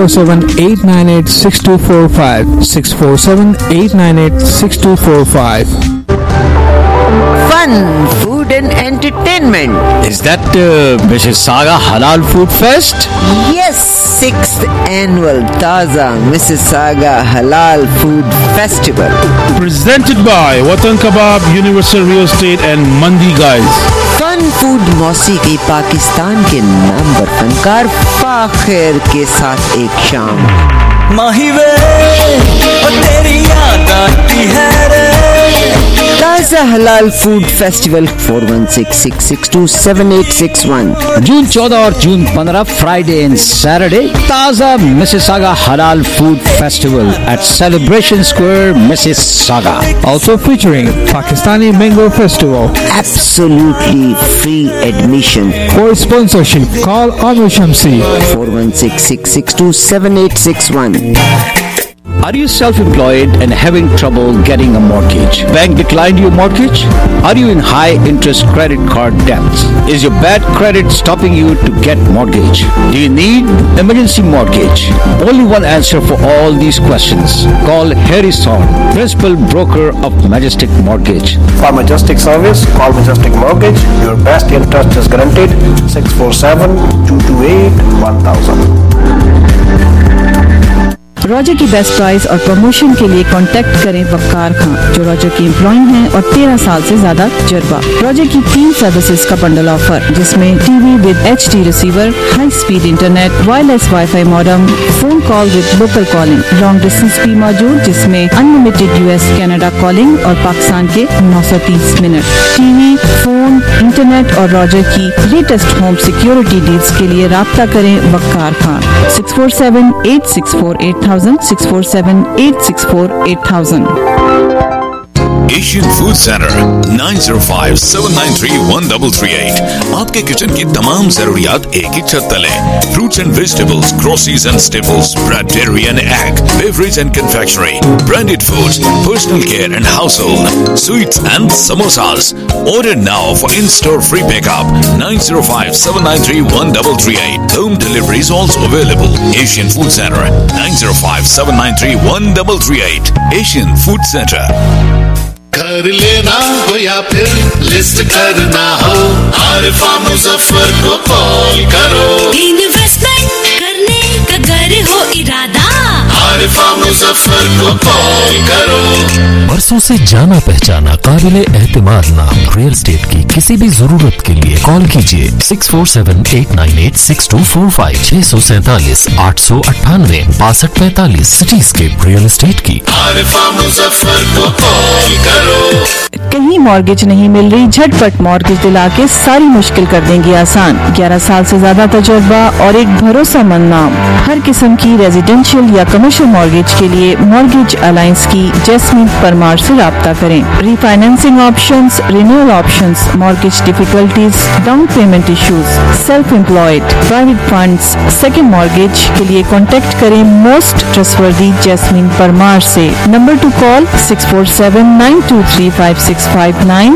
647-898-6245 647-898-6245. Fun food food and entertainment. Is that Mississauga Halal Food Fest? Yes, 6th annual Taza Mississauga Halal Food Festival. Presented by Watan Kebab, Universal Real Estate and Mandi Guys. Fun food موسیقی پاکستان کے نامور فنکار فاخر کے ساتھ ایک شام. ماہی وے تیری یاد آتی ہے رے. تازہ حلال فوڈ فیسٹیول 4166627861. جون 14 اور جون 15 فرائیڈے اینڈ سیٹرڈے. تازہ مسیساگا حلال food festival at Celebration Square, Mississauga. Also featuring Pakistani Mango Festival. Absolutely free admission. For sponsorship, call Amir Shamsi. 4166627861. Are you self-employed and having trouble getting a mortgage? Bank declined your mortgage? Are you in high interest credit card debts? Is your bad credit stopping you to get mortgage? Do you need emergency mortgage? Only one answer for all these questions. Call Harris Thorne, principal broker of Majestic Mortgage. For Majestic service, call Majestic Mortgage. Your best interest is guaranteed. 647-228-1000. Rogers کی best price اور promotion کے لیے contact کریں وقار خان جو Roger کی employee ہیں اور 13 سال سے زیادہ تجربہ. روجر کی 3 سروسز کا بنڈل آفر جس میں T V with HD receiver, high speed internet, wireless wifi modem, phone call with local calling, long distance بھی موجود جس میں انلمیٹڈ US کینیڈا کالنگ اور پاکستان کے 930 minute. TV, phone, internet اور روجر کی لیٹسٹ ہوم سیکیورٹی ڈیلز کے لیے رابطہ کریں Waqar Khan. 647-864-8000 647-864-8000. Asian food centre 9057931338. آپ کے کچن کی تمام ضروریات ایک ہی چھت تلے. Fruits and vegetables, groceries and staples, bread, dairy and egg, beverage and confectionery, branded foods, personal care and household, sweets and samosas. Order now for in-store free pickup. 9057931338. Home delivery is also available. Asian Food Center 9057931338. Asian Food Center. گھر لینا ہو یا پھر list کرنا ہو, عارفہ مظفر کو کال کرو. Investment کرنے کا گھر ہو ارادہ, عارفہ مظفر کو کال کرو. برسوں سے جانا پہچانا قابل اعتماد نام ریئل اسٹیٹ کی کسی بھی ضرورت کے لیے کال کیجیے 6478986245 647-898 سٹی اسکیپ ریئل اسٹیٹ کی. عارفہ مظفر کو کال کرو. کہیں مارگیج نہیں مل رہی, جھٹ پٹ مارگیج دلا کے ساری مشکل کر دیں گی آسان. 11 سال سے زیادہ تجربہ اور ایک بھروسہ مند نام. ہر قسم کی ریزیڈینشیل یا کمرشل مارگیج کے لیے مارگیج الائنس کی جیسمین پرمار سے رابطہ کریں. Refinancing options, renewal options, mortgage difficulties, down payment issues, self employed, private funds, second mortgage کے لیے کانٹیکٹ کریں موسٹ ٹرسٹوردی جیسمین پرمار سے. Number to call 647-923-5659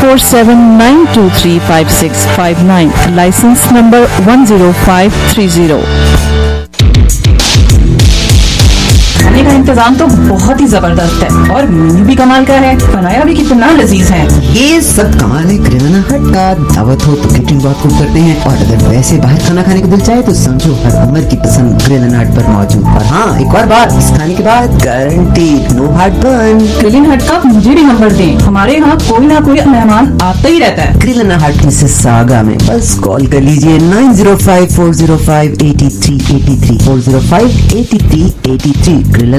647-923-5659. Licence number 10530. کھانے کا انتظام تو بہت ہی زبردست ہے اور مینیو بھی کمال کا ہے, بنایا بھی کتنا لذیذ ہے. یہ سب کمال ہے گریلنا ہٹ کا. دعوت ہو تو کیٹرنگ بہت خوب کرتے ہیں, اور اگر ویسے باہر کھانا کھانے کا دل چاہے تو سمجھو ہر عمر کی پسند گریلنا ہٹ پر موجود. اور ہاں ایک اور بات, اس کھانے کے بعد گارنٹیڈ نو ہارٹ برن. گریلن ہٹ کا مجھے بھی نمبر دیں, ہمارے یہاں کوئی نہ کوئی مہمان آتا ہی رہتا ہے. گریلنا ہٹ مسیساگا میں بس کال کر لیجیے 9054058383 4058383.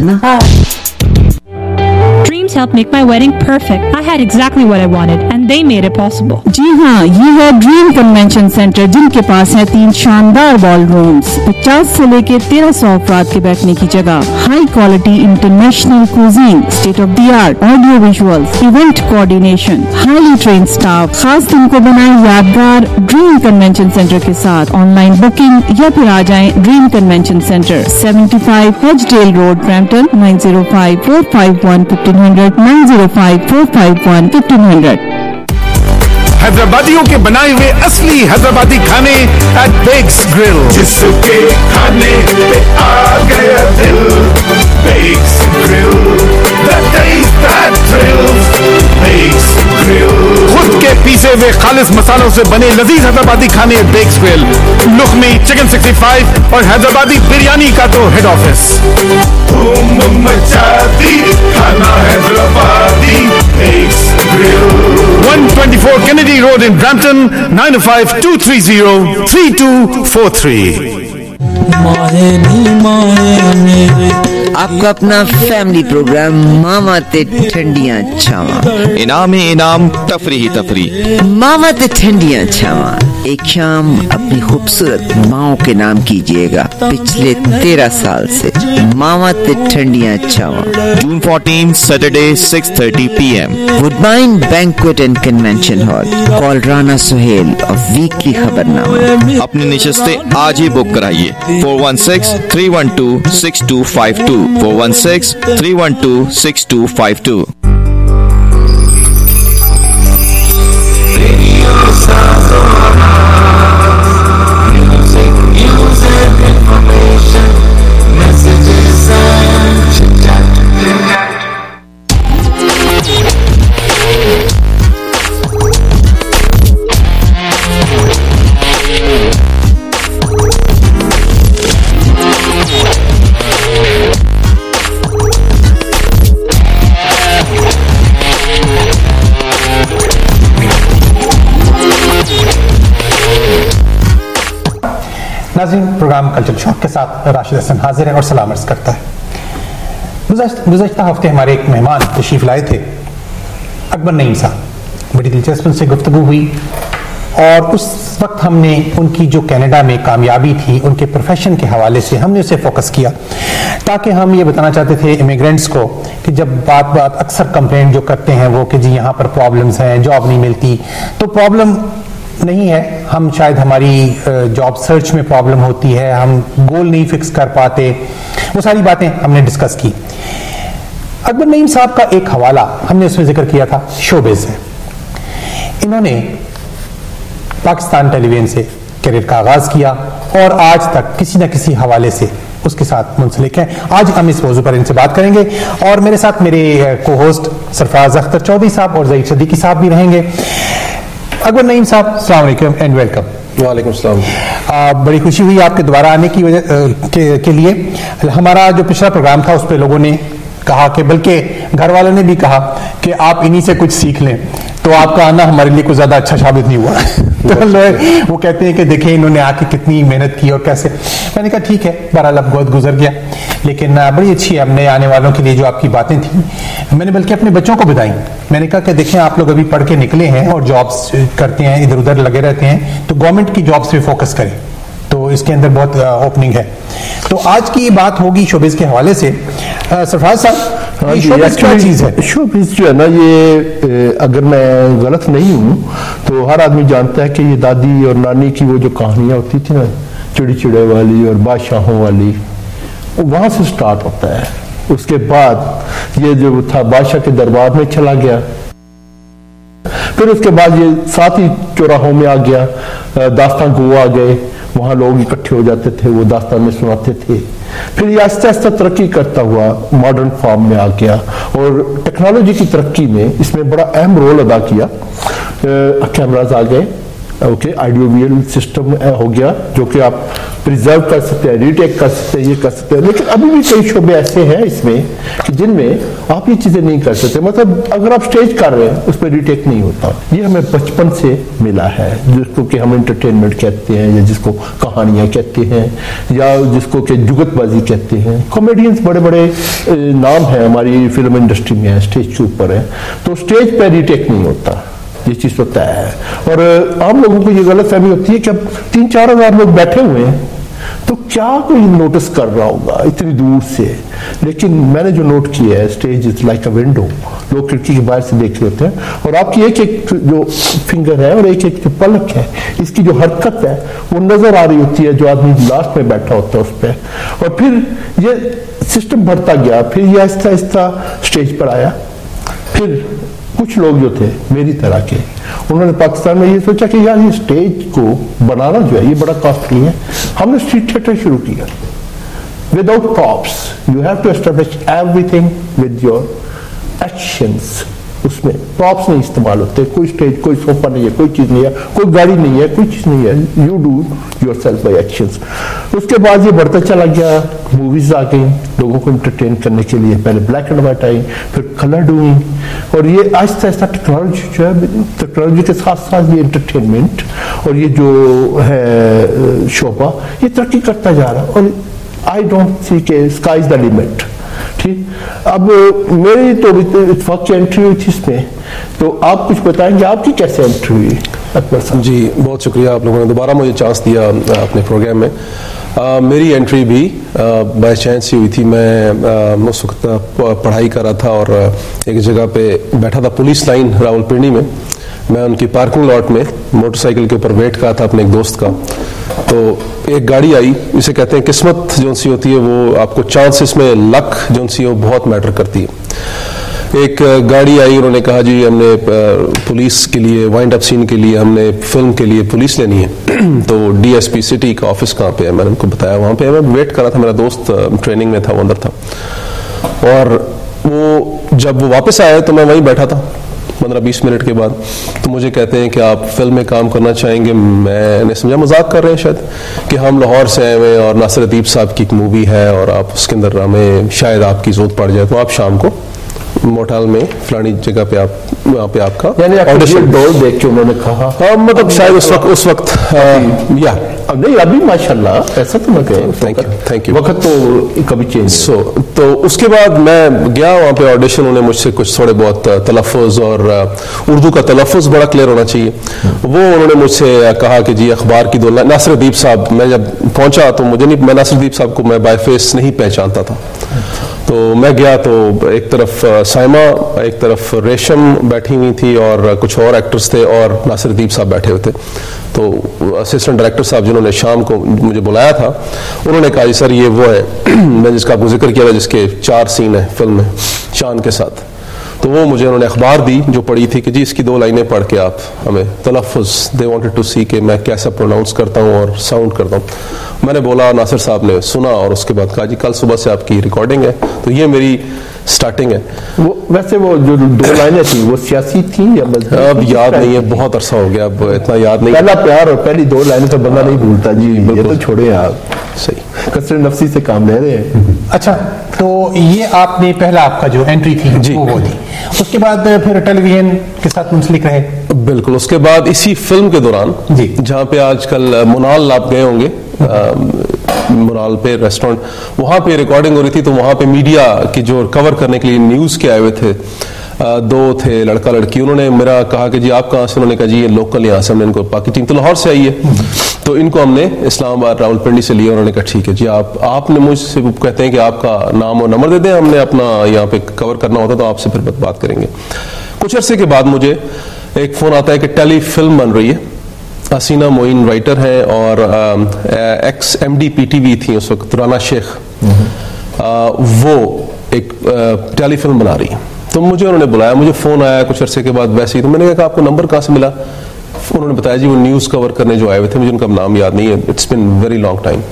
Dreams helped make my wedding perfect. I had exactly what I wanted and they made it possible. جی ہاں, یہ ہے ڈریم کنونشن سینٹر جن کے پاس ہے 3 شاندار بال رومز, 50 سے لے کے 1300 افراد کے بیٹھنے کی جگہ, high quality international cuisine, state of the art audio visuals, event coordination, highly trained staff. خاص دن کو بنائیں یادگار ڈریم کنونشن سینٹر کے ساتھ. آن لائن بکنگ یا پھر آ جائیں dream convention centre, 75 Hedgedale road, Brampton. 9054511500 9054511500. حیدرآبادیوں کے بنائے ہوئے اصلی حیدرآبادی کھانے ایٹ بیکس گرل. جس کے کھانے پہ آ گیا دل, bakes grill, the taste that thrills. Bakes grill, خود کے کے پیسے ہوئے خالص مسالوں سے بنے لذیذ حیدرآبادی کھانے بیکس گرل، لخمی چکن 65 اور حیدرآبادی بریانی کا تو ہیڈ آفس. کھانا Hyderabadi bakes grill, 124 Kennedy Road in Brampton, 905-230-3243. آپ کا اپنا فیملی پروگرام ماما تے ٹھنڈیاں چھاواں، انعام تفریح ماما تے ٹھنڈیاں چھاواں. ایک شام اپنی خوبصورت ماؤں کے نام کیجئے گا پچھلے 13 سال سے. ماما تے ٹھنڈیاں چھاواں، June 14 Saturday 6:30 PM, Woodbine banquet and convention hall. Call Rana Sohail of weekly Khabarnama. اپنی نشستیں آج ہی بک کرائیے 416-312-6252 416-312-6252. ناظرین، پروگرام کلچر شوق کے ساتھ راشد حسن حاضر ہے اور سلام عرض کرتا ہے. گزشتہ ہفتے ہمارے ایک مہمان تشریف لائے تھے، اکبر نعیم صاحب. بڑی دلچسپ ان سے گفتگو ہوئی اور اس وقت ہم نے ان کی جو کینیڈا میں کامیابی تھی ان کے پروفیشن کے حوالے سے ہم نے اسے فوکس کیا، تاکہ ہم یہ بتانا چاہتے تھے امیگرینٹس کو کہ جب بات اکثر کمپلینٹ جو کرتے ہیں وہ کہ جی یہاں پر پرابلمز ہیں، جاب نہیں ملتی، تو پرابلم نہیں ہے. ہم شاید ہماری جاب سرچ میں پرابلم ہوتی ہے، ہم گول نہیں فکس کر پاتے، وہ ساری باتیں ہم نے ڈسکس کی. اکبر نعیم صاحب کا ایک حوالہ ہم نے اس میں ذکر کیا تھا، شوبز ہے. انہوں نے پاکستان ٹیلی ویژن سے کیریئر کا آغاز کیا اور آج تک کسی نہ کسی حوالے سے اس کے ساتھ منسلک ہیں. آج ہم اس موضوع پر ان سے بات کریں گے اور میرے ساتھ میرے کو ہوسٹ سرفراز اختر چودھری صاحب اور ظہیر صدیقی صاحب بھی رہیں گے. اکبر نعیم صاحب، السلام علیکم اینڈ ویلکم. وعلیکم السلام. بڑی خوشی ہوئی آپ کے دوبارہ آنے کی وجہ کے لیے. ہمارا جو پچھلا پروگرام تھا اس پہ لوگوں نے کہا کہ بلکہ گھر والوں نے بھی کہا کہ آپ انہی سے کچھ سیکھ لیں، تو آپ کا آنا ہمارے لیے کوئی زیادہ اچھا ثابت نہیں ہوا. تو وہ کہتے ہیں کہ دیکھیں انہوں نے آ کے کتنی محنت کی اور کیسے. میں نے کہا ٹھیک ہے، بہرحال اب بہت گزر گیا، لیکن بڑی اچھی ہے. ہم نے آنے والوں کے لیے جو آپ کی باتیں تھیں میں نے بلکہ اپنے بچوں کو بتائیں. میں نے کہا کہ دیکھیں آپ لوگ ابھی پڑھ کے نکلے ہیں اور جابس کرتے ہیں، ادھر ادھر لگے رہتے ہیں، تو گورنمنٹ کی جابس پہ فوکس کریں، تو اس کے اندر بہت اوپننگ ہے. تو آج کی بات ہوگی شوبز کے حوالے سے. سرفراز صاحب، شوبز کیا چیز ہے؟ شوبز جو ہے نا، یہ اگر میں غلط نہیں ہوں تو ہر آدمی جانتا ہے کہ یہ دادی اور نانی کی وہ جو کہانیاں ہوتی تھی نا، چڑی چڑے والی اور بادشاہوں والی، وہاں سے سٹارٹ ہوتا ہے. اس کے بعد یہ جو تھا بادشاہ کے دربار میں چلا گیا، پھر اس کے بعد یہ ساتھ ہی چوراہوں میں آ گیا، داستان گو آ گئے، وہاں لوگ اکٹھے ہو جاتے تھے، وہ داستان میں سناتے تھے. پھر یہ آہستہ آہستہ ترقی کرتا ہوا ماڈرن فارم میں آ گیا اور ٹیکنالوجی کی ترقی میں اس میں بڑا اہم رول ادا کیا. کیمراز آ گئے، اوکے، آڈیو ویژول سسٹم ہو گیا جو کہ آپ پریزرو کر سکتے ہیں، ریٹیک کر سکتے ہیں، یہ کر سکتے ہیں. لیکن ابھی بھی کئی شعبے ایسے ہیں اس میں کہ جن میں آپ یہ چیزیں نہیں کر سکتے. مطلب اگر آپ سٹیج کر رہے ہیں اس پہ ریٹیک نہیں ہوتا. یہ ہمیں بچپن سے ملا ہے، جس کو کہ ہم انٹرٹینمنٹ کہتے ہیں یا جس کو کہانیاں کہتے ہیں یا جس کو کہ جگت بازی کہتے ہیں. کامیڈینس بڑے بڑے نام ہیں ہماری فلم انڈسٹری میں ہیں، اسٹیج کے اوپر ہیں، تو اسٹیج پہ ریٹیک نہیں ہوتا، یہ چیز تو طے ہے. اور عام لوگوں کو یہ غلط فہمی ہوتی ہے کہ اب 3-4 ہزار لوگ بیٹھے ہوئے ہیں تو کیا کوئی نوٹس کر رہا ہوگا اتنی دور سے. لیکن میں نے جو نوٹ کیا ہے، stage is like a window, لوگ کھڑکی کے باہر سے دیکھ رہے ہوتے ہیں اور آپ کی ایک ایک جو فنگر ہے اور ایک ایک جو پلک ہے، اس کی جو حرکت ہے وہ نظر آ رہی ہوتی ہے جو آدمی لاسٹ میں بیٹھا ہوتا ہے اس پہ. اور پھر یہ سسٹم بڑھتا گیا، پھر یہ آہستہ آہستہ اسٹیج پر آیا. پھر کچھ لوگ جو تھے میری طرح کے، انہوں نے پاکستان میں یہ سوچا کہ یار یہ سٹیج کو بنانا جو ہے یہ بڑا کاسٹلی ہے. ہم نے اسٹریٹ تھیٹر شروع کیا without props. You have to establish everything with your actions. اس میں پراپس نہیں استعمال ہوتے, کوئی اسٹیج, کوئی صوفہ نہیں ہے, کوئی چیز نہیں ہے, کوئی گاڑی نہیں ہے, کوئی چیز نہیں ہے, you do yourself by actions. اس کے بعد یہ بڑھتا چلا گیا, موویز آ گئیں لوگوں کو انٹرٹین کرنے کے لیے, پہلے بلیک اینڈ وائٹ آئی, پھر کلر ڈوئنگ, اور یہ آہستہ آہستہ ٹیکنالوجی جو ہے, ٹیکنالوجی کے ساتھ ساتھ یہ انٹرٹینمنٹ اور یہ جو ہے شعبہ یہ ترقی کرتا جا رہا, اور آئی ڈونٹ سی کہ اسکائی از دا لمٹ. ٹھیک, اب میری تو اتفاق کی انٹری ہوئی تھی اس میں, تو آپ کچھ بتائیں گے آپ کی کیسے انٹری ہوئی اکبر صاحب؟ جی بہت شکریہ, آپ لوگوں نے دوبارہ مجھے چانس دیا اپنے پروگرام میں. میری انٹری بھی بائی چانس ہی ہوئی تھی. میں اس وقت پڑھائی کر رہا تھا اور ایک جگہ پہ بیٹھا تھا, پولیس لائن راول پنڈی میں. میں ان کی پارکنگ لاٹ میں موٹر سائیکل کے اوپر ویٹ کر تھا اپنے ایک دوست کا. تو ایک گاڑی آئی, اسے کہتے ہیں قسمت جو سی ہوتی ہے, وہ آپ کو چانسز میں لک جو سی وہ بہت میٹر کرتی ہے. ایک گاڑی آئی, انہوں نے کہا جی ہم نے پولیس کے لیے وائنڈ اپ سین کے لیے ہم نے فلم کے لیے پولیس لینی ہے. تو ڈی ایس پی سٹی کا آفس کہاں پہ ہے, میں نے ان کو بتایا وہاں پہ. میں ویٹ کر رہا تھا, میرا دوست ٹریننگ میں تھا, وہ اندر تھا, اور وہ جب وہ واپس آئے تو میں وہیں بیٹھا تھا 15-20 منٹ کے بعد. تو مجھے کہتے ہیں کہ آپ فلم میں کام کرنا چاہیں گے. میں نے سمجھا مذاق کر رہے ہیں شاید, کہ ہم لاہور سے آئے ہوئے اور ناصر ادیب صاحب کی ایک مووی ہے اور آپ اس کے اندر ہمیں شاید آپ کی ضرورت پڑ جائے, تو آپ شام کو موٹال میں فلانی جگہ پہ آپ وہاں پہ آپ کا آڈیشن ڈول دیکھ کے انہوں نے کہا, ہاں مطلب شاید اس وقت یا نہیں, ابھی ماشاءاللہ ایسا تو نہ کہیں, تھینک یو, وقت تو کبھی چینج. تو اس کے بعد میں گیا وہاں پہ آڈیشن. انہوں نے مجھ سے کچھ تھوڑے بہت تلفظ, اور اردو کا تلفظ بڑا کلیئر ہونا چاہیے, وہ انہوں نے مجھ سے کہا کہ جی اخبار کی 2 لائن. ناصر ادیب صاحب, میں جب پہنچا تو مجھے نہیں, میں ناصر ادیب صاحب کو میں بائی فیس نہیں پہچانتا تھا. تو میں گیا تو ایک طرف سائمہ, ایک طرف ریشم بیٹھی ہوئی تھی, اور کچھ اور ایکٹرز تھے, اور ناصر ادیب صاحب بیٹھے ہوئے تھے. تو اسسٹنٹ ڈائریکٹر صاحب جنہوں نے شام کو مجھے بلایا تھا, انہوں نے کہا جی سر یہ وہ ہے میں جس کا آپ کو ذکر کیا تھا, جس کے 4 سین ہیں فلم میں شان کے ساتھ. تو وہ مجھے انہوں نے اخبار دی جو پڑھی تھی کہ جی اس کی 2 لائنیں پڑھ کے آپ ہمیں تلفظ, دے وانٹڈ ٹو سی کہ میں کیسا پروناؤنس کرتا ہوں اور ساؤنڈ کرتا ہوں. میں نے بولا, ناصر صاحب نے سنا, اور اس کے بعد کہا جی کل صبح سے آپ کی ریکارڈنگ ہے. تو یہ میری سٹارٹنگ ہے. وہ ویسے وہ جو 2 لائنیں تھیں وہ سیاسی تھیں یا اب یاد نہیں ہے, بہت عرصہ ہو گیا, اب اتنا یاد نہیں. پہلا پیار اور پہلی 2 لائنیں تو بندہ نہیں بھولتا جی, یہ تو چھوڑے آپ, صحیح کثرت نفسی سے کام لے رہے ہیں. اچھا, تو یہ آپ نے پہلا آپ کا جو انٹری تھی جی وہ تھی. اس کے بعد پھر ٹیلی ویژن کے ساتھ منسلک رہے. بالکل, اس کے بعد اسی فلم کے دوران جی, جہاں پہ آج کل منال آپ گئے ہوں گے, منال پہ ریسٹورینٹ, وہاں پہ ریکارڈنگ ہو رہی تھی. تو وہاں پہ میڈیا کی جو کور کرنے کے لیے نیوز کے آئے ہوئے تھے, 2 تھے لڑکا لڑکی. انہوں نے میرا کہا کہ جی آپ کہاں سے؟ انہوں نے کہا جی یہ لوکل, یہاں سے ہم نے ان کو, باقی ٹیم تو لاہور سے آئی ہے, تو ان کو ہم نے اسلام آباد راول پنڈی سے لیا. انہوں نے کہا ٹھیک ہے جی, آپ نے مجھ سے کہتے ہیں کہ آپ کا نام اور نمبر دے دیں, ہم نے اپنا یہاں پہ کور کرنا ہوتا تو آپ سے پھر بات کریں گے. کچھ عرصے کے بعد مجھے ایک فون آتا ہے کہ ٹیلی فلم بن رہی ہے, حسینہ معین رائٹر ہیں, اور ex M D P T V تھی اس وقت رانا شیخ, وہ ایک ٹیلی فلم بنا رہی ہے. تو مجھے انہوں نے بلایا, مجھے فون آیا کچھ عرصے کے بعد ویسے ہی. تو میں نے کہا آپ کو نمبر کہاں سے ملا؟ انہوں نے بتایا جی وہ نیوز کور کرنے جو آئے ہوئے تھے, مجھے ان کا نام یاد نہیں ہے, it's been very long time.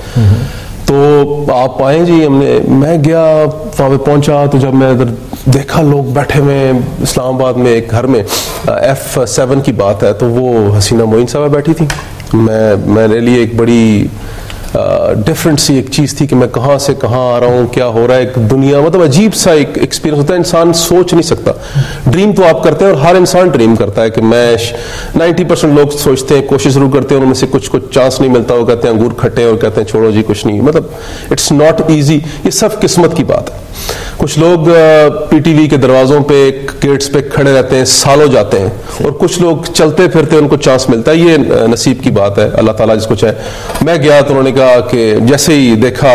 تو آپ آئیں جی. میں گیا وہاں پہ پہنچا, تو جب میں ادھر دیکھا لوگ بیٹھے ہوئے اسلام آباد میں ایک گھر میں, F7 کی بات ہے, تو وہ حسینہ معین صاحبہ بیٹھی تھی. میرے لیے ایک بڑی ڈفرینٹ سی ایک چیز تھی کہ میں کہاں سے کہاں آ رہا ہوں, کیا ہو رہا ہے, ایک دنیا, مطلب عجیب سا ایک ایکسپیرینس ہوتا ہے. انسان سوچ نہیں سکتا. ڈریم تو آپ کرتے ہیں, اور ہر انسان ڈریم کرتا ہے کہ میں 90% لوگ سوچتے ہیں, کوشش ضرور کرتے ہیں, ان میں سے کچھ چانس نہیں ملتا, وہ کہتے ہیں انگور کھٹے, اور کہتے ہیں چھوڑو جی کچھ نہیں. مطلب اٹس ناٹ ایزی, یہ سب قسمت کی بات ہے. کچھ لوگ پی ٹی وی کے دروازوں پہ, گیٹس پہ کھڑے رہتے ہیں, سالوں جاتے ہیں, اور کچھ لوگ چلتے پھرتے ان کو چانس ملتا ہے. یہ نصیب کی بات ہے, اللہ تعالیٰ جس کو چاہے. میں گیا تو انہوں نے کہا کہ جیسے ہی دیکھا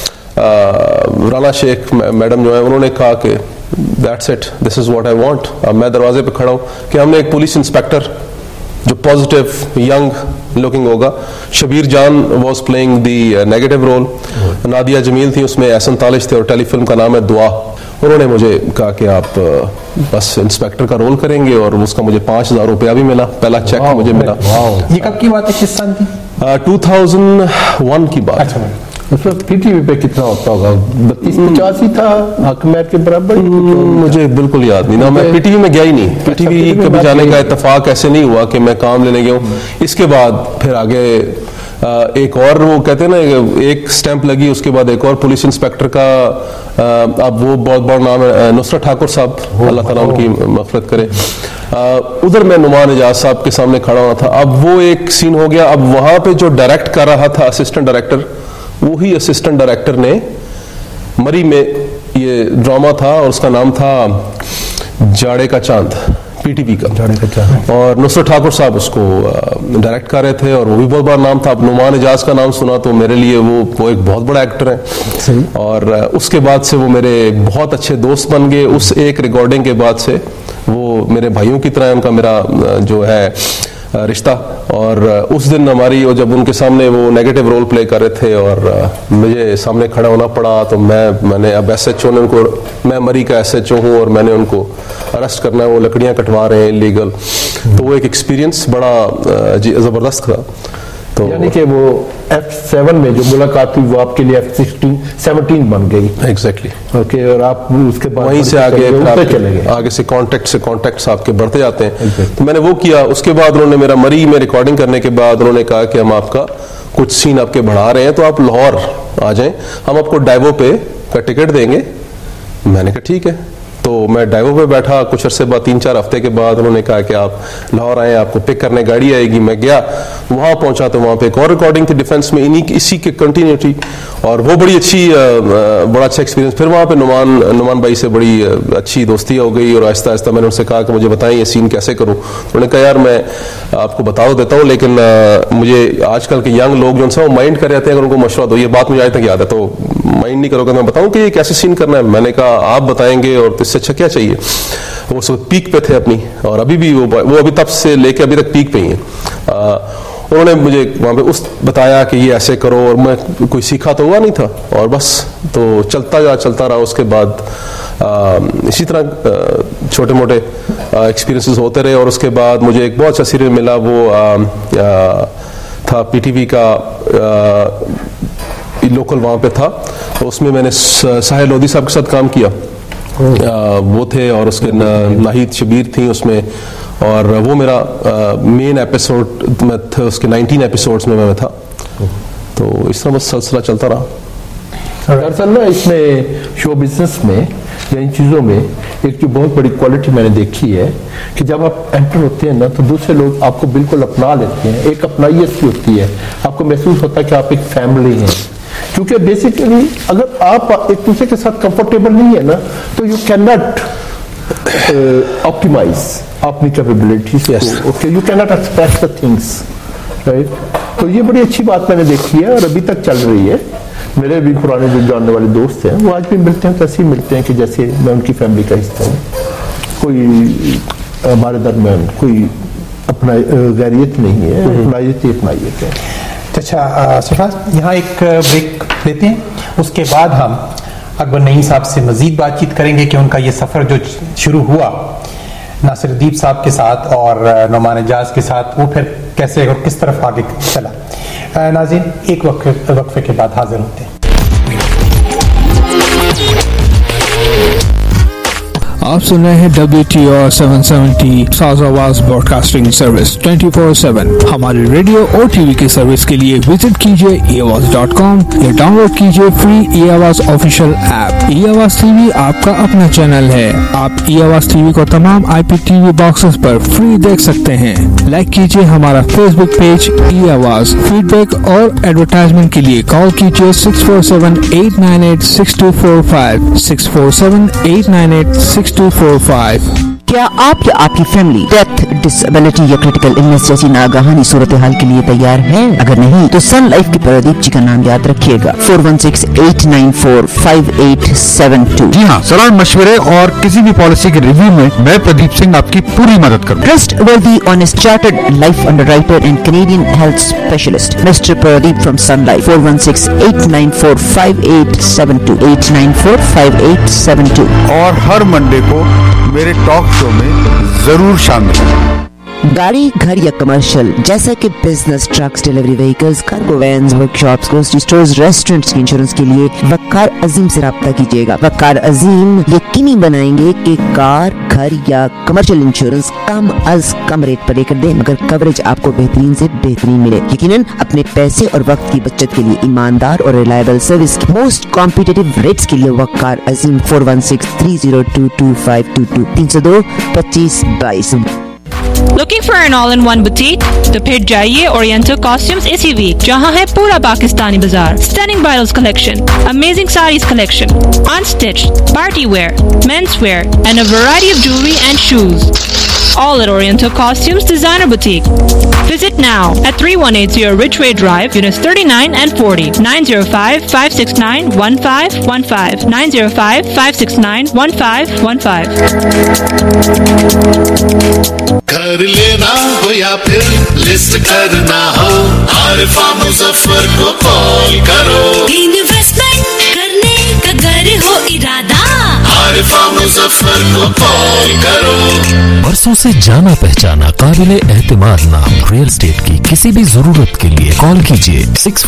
رانا شیخ میڈم جو ہے, انہوں نے کہا کہ that's it, this is what I want. میں دروازے پہ کھڑا ہوں کہ ہم نے ایک پولیس انسپیکٹر جو پازیٹیو ینگ لوکنگ ہوگا, Shabbir Jan was playing the negative role, Nadia Jamil تھی اس میں, احسن تالش تھے, اور ٹیلی فلم کا نام ہے دعا. انہوں نے مجھے کہا کہ آپ بس انسپیکٹر کا رول کریں گے, اور اس کا مجھے 5,000 روپیہ بھی ملا, پہلا چیک مجھے ملا. یہ کب کی بات ہے, کس سال کی؟ 2001 کی بات. उस वक्त पीटीवी पे कितना होता होगा, 32-50 ही था, हकमैर के बराबर? मुझे बिल्कुल याद नहीं ना, मैं पीटीवी में गया ही नहीं। पीटीवी कभी जाने का इत्तेफाक ऐसे नहीं हुआ कि मैं काम लेने गया हूँ। इसके बाद फिर आगे एक और वो कहते हैं ना, एक स्टैंप लगी, उसके बाद एक और पुलिस इंस्पेक्टर का, अब वो बहुत बड़ा नाम है, नुसरत ठाकुर साहब, अल्लाह ताला उनकी मग़फ़िरत करे। उधर मैं नुमान एजाज साहब के सामने खड़ा हुआ था। अब वो एक सीन हो गया, अब वहां पे जो डायरेक्ट कर रहा था असिस्टेंट डायरेक्टर, वही असिस्टेंट डायरेक्टर ने मरी में ये ड्रामा था और उसका नाम था जाड़े का चांद, पीटीवी का जाड़े का चांद, और नुसरत ठाकुर साहब उसको डायरेक्ट कर रहे थे और वो भी बहुत बड़ा नाम था। अब नुमान एजाज का नाम सुना तो मेरे लिए वो एक बहुत बड़ा एक्टर है और उसके बाद से वो मेरे बहुत अच्छे दोस्त बन गए। उस एक रिकॉर्डिंग के बाद से वो मेरे भाइयों की तरह उनका मेरा जो है रिश्ता। और उस दिन हमारी, और जब उनके सामने वो नेगेटिव रोल प्ले कर रहे थे और मुझे सामने खड़ा होना पड़ा, तो मैंने अब एसएचओ ने उनको, मैं मरी का एसएचओ हूँ और मैंने उनको अरेस्ट करना है, वो लकड़ियाँ कटवा रहे हैं इलीगल। तो वो एक एक्सपीरियंस बड़ा ज़बरदस्त था। तो यानी कि वो F7 में जो मुलाकात हुई वो आपके लिए F17 बन गई। एग्जैक्टली। ओके, और आप उसके बाद वहीं से आगे चले गए, आगे से कॉन्टेक्ट्स आपके बढ़ते जाते हैं। तो मैंने वो किया। उसके बाद उन्होंने मेरा मरी में रिकॉर्डिंग करने के बाद उन्होंने कहा कि हम आपका कुछ सीन आपके बढ़ा रहे हैं, तो आप लाहौर आ जाएं, हम आपको डाइवो पे का टिकट देंगे। मैंने कहा ठीक है। तो मैं डाइवो पे बैठा। कुछ अरसे बाद, 3-4 हफ्ते के बाद उन्होंने कहा कि आप लाहौर आए, आपको पिक करने गाड़ी आएगी। मैं गया, वहां पहुंचा तो वहां पे एक और रिकॉर्डिंग थी डिफेंस में, इसी के कंटिन्यूटी, और वो बड़ी अच्छी, बड़ा अच्छा एक्सपीरियंस। फिर वहां पे नुमान भाई से बड़ी अच्छी दोस्ती हो गई और आहिस्ता आहिस्ता मैंने उनसे कहा कि मुझे बताएं ये सीन कैसे करूं। उन्होंने कहा यार मैं आपको बता देता हूँ, लेकिन मुझे आजकल के यंग लोग जो है वो माइंड कर रहे थे, अगर उनको मशवरा दो। ये बात मुझे आज तक याद है, तो माइंड नहीं करोगे, मैं बताऊं कि ये कैसे सीन करना है। मैंने कहा आप बताएंगे, और इससे अच्छा क्या चाहिए। वो सब पीक पे थे अपनी, और अभी भी वो अभी तब से लेके अभी तक पीक पे ही है। उन्होंने मुझे वहां पे बताया कि ये ऐसे करो, और मैं कोई सीखा तो हुआ नहीं था, और बस तो चलता रहा। उसके बाद इसी तरह छोटे मोटे एक्सपीरियंसेस होते रहे। और उसके बाद मुझे एक बहुत अच्छा सीरियल मिला, वो था पीटीवी का, लोकल वहां पे था। तो उसमें मैंने साहिल लोधी साहब के साथ काम किया, वो थे, और उसके नाहिद शबीर थी उसमें, और वो मेरा मेन एपिसोड में था, उसके 19 एपिसोड्स में मैं था। तो इस तरह बस सिलसिला चलता रहा। दरअसल ना इसमें शो बिजनेस में या इन चीज़ों में एक जो बहुत बड़ी क्वालिटी मैंने देखी है कि जब आप एंटर होते हैं ना, तो दूसरे लोग आपको बिल्कुल अपना लेते हैं। एक अपनाइयत सी होती है, आपको महसूस होता है कि आप एक फैमिली हैं। क्योंकि बेसिकली अगर आप एक दूसरे के साथ कंफर्टेबल नहीं है ना, तो यू कैन नॉट ऑप्टिमाइज अपनी कैपेबिलिटीज को। Okay, you can not express the things, right. तो ये बड़ी अच्छी बात मैंने देखी है और अभी तक चल रही है। मेरे भी पुराने जो जानने वाले दोस्त हैं, वो आज भी मिलते हैं तो ऐसे ही मिलते हैं कि जैसे मैं उनकी फैमिली का हिस्सा हूँ। कोई हमारे दरमियान कोई अपना गैरियत नहीं है, अपनाइयत ही अपनाइयत है। अच्छा सरफराज, यहाँ एक ब्रेक लेते हैं, उसके बाद हम अकबर नईम साहब से मजीद बातचीत करेंगे कि उनका ये सफ़र जो शुरू हुआ नासिरुद्दीन साहब के साथ और नुमान एजाज के साथ, वो फिर कैसे और किस तरफ आगे चला। नाज़रीन, एक वक्फे के बाद हाजिर होते हैं। आप सुन रहे हैं WTR 770 South Awaz broadcasting service 24/7। हमारी रेडियो और टीवी की सर्विस के लिए विजिट कीजिए eAwaz.com या डाउनलोड कीजिए free eAwaz official app. eAwaz TV आपका अपना चैनल है। आप eAwaz टीवी को तमाम IPTV बॉक्सेस पर फ्री देख सकते हैं। लाइक कीजिए हमारा फेसबुक पेज eAwaz। फीडबैक और एडवर्टाइजमेंट के लिए कॉल कीजिए 647-898-6245 647-898-6245। क्या आप या आपकी फैमिली डेथ, डिसेबिलिटी या क्रिटिकल इलनेस जैसी नागाहानी सूरत हाल के लिए तैयार है? अगर नहीं तो सन लाइफ के प्रदीप जी का नाम याद रखिएगा, 4168945872। जी हाँ, सलाह मशवरे और किसी भी पॉलिसी के रिव्यू में मैं प्रदीप सिंह आपकी पूरी मदद करूँगा। Trustworthy honest chartered life underwriter and Canadian health specialist mister Pradeep from Sun Life, 4168945872 8945872। और हर मंडे को मेरे टॉक शो में जरूर शामिल है। गाड़ी, घर या कमर्शियल जैसा कि business, trucks, delivery vehicles, cargo vans, workshops, grocery stores, restaurants के इंश्योरेंस के लिए वकार अजीम से राब्ता कीजिएगा। वकार अजीम यकीनी बनाएंगे कि कार, घर या कमर्शियल इंश्योरेंस कम अज कम रेट पर लेकर दे, मगर कवरेज आपको बेहतरीन से बेहतरीन मिले। यकीनन अपने पैसे और वक्त की बचत के लिए ईमानदार और रिलायबल सर्विस की मोस्ट कॉम्पिटिटिव रेट्स के लिए वकार अजीम 4163022522 302 2522। Looking for an all-in-one boutique? तो फिर जाइए Oriental Costumes इसी वीक, जहाँ है पूरा पाकिस्तानी बाजार। Stunning bridals collection, amazing sarees collection, unstitched, party wear, men's wear, and a variety of jewelry and shoes. All at Oriental Costumes Designer Boutique. Visit now at 3180 Ridgeway Drive, Units 39 and 40, 905-569-1515, 905-569-1515. घर लेना हो या फिर list करना हो, आरिफा मुजफ्फर को call करो। Investment करने का घर हो इरादा, आरिफा मुजफ्फर को कॉल करो। बरसों से जाना पहचाना काबिले एतमाद नाम रियल एस्टेट की किसी भी जरूरत के लिए कॉल कीजिए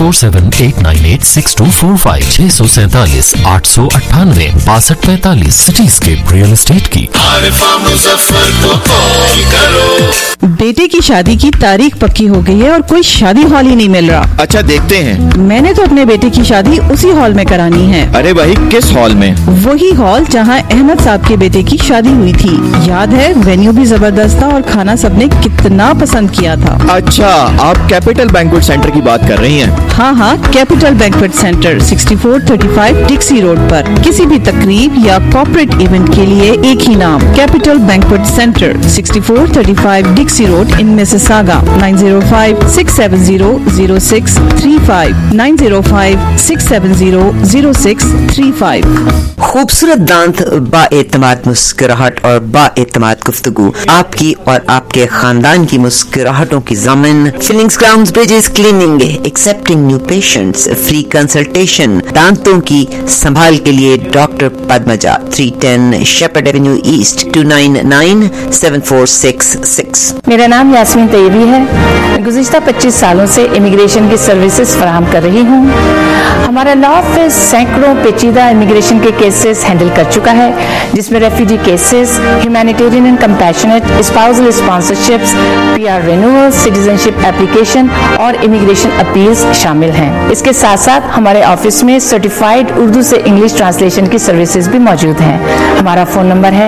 6478986245 647 898 6245 सिटीस्केप रियल एस्टेट की आरिफा मुजफ्फर को कॉल करो। बेटे की शादी की तारीख पक्की हो गई है और कोई शादी हॉल ही नहीं मिल रहा। अच्छा देखते हैं। मैंने तो अपने बेटे की शादी उसी हॉल में करानी है। अरे भाई किस हॉल में? वही हॉल जहाँ अहमद साहब के बेटे की शादी हुई थी। याद है, वेन्यू भी जबरदस्त था और खाना सबने कितना पसंद किया था। अच्छा, आप कैपिटल बैंक्वेट सेंटर की बात कर रही हैं? हाँ, capital banquet centre 6435 Dixie road पर। किसी भी तकरीब या कॉर्पोरेट इवेंट के लिए एक ही नाम, capital banquet centre 6435 Dixie road in Mississauga. 905-670-0635 905-670-0635। खूबसूरत दांत, बाएतमाद मुस्कुराहट और बाएतमाद गुफ्तगू, आपकी और आपके खानदान की मुस्कुराहटों की ज़मीन। Fillings, crowns, bridges, cleaning, accepting new patients, free consultation. दांतों की संभाल के लिए doctor Padmaja, 310 Sheppard avenue east 29974666। मेरा नाम यास्मीन तैयबी है। मैं गुज़िश्ता 25 सालों से इमिग्रेशन की सर्विसेज फराहम कर रही हूँ। हमारा लॉ ऑफिस सैकड़ों पेचीदा इमिग्रेशन के केसेस हैंडल कर चुका है, जिसमें refugee cases, humanitarian and compassionate, spousal sponsorships, PR renewal, citizenship application और इमिग्रेशन अपील्स शामिल हैं। इसके साथ साथ हमारे ऑफिस में सर्टिफाइड उर्दू से इंग्लिश ट्रांसलेशन की सर्विसेज भी मौजूद हैं। हमारा फोन नंबर है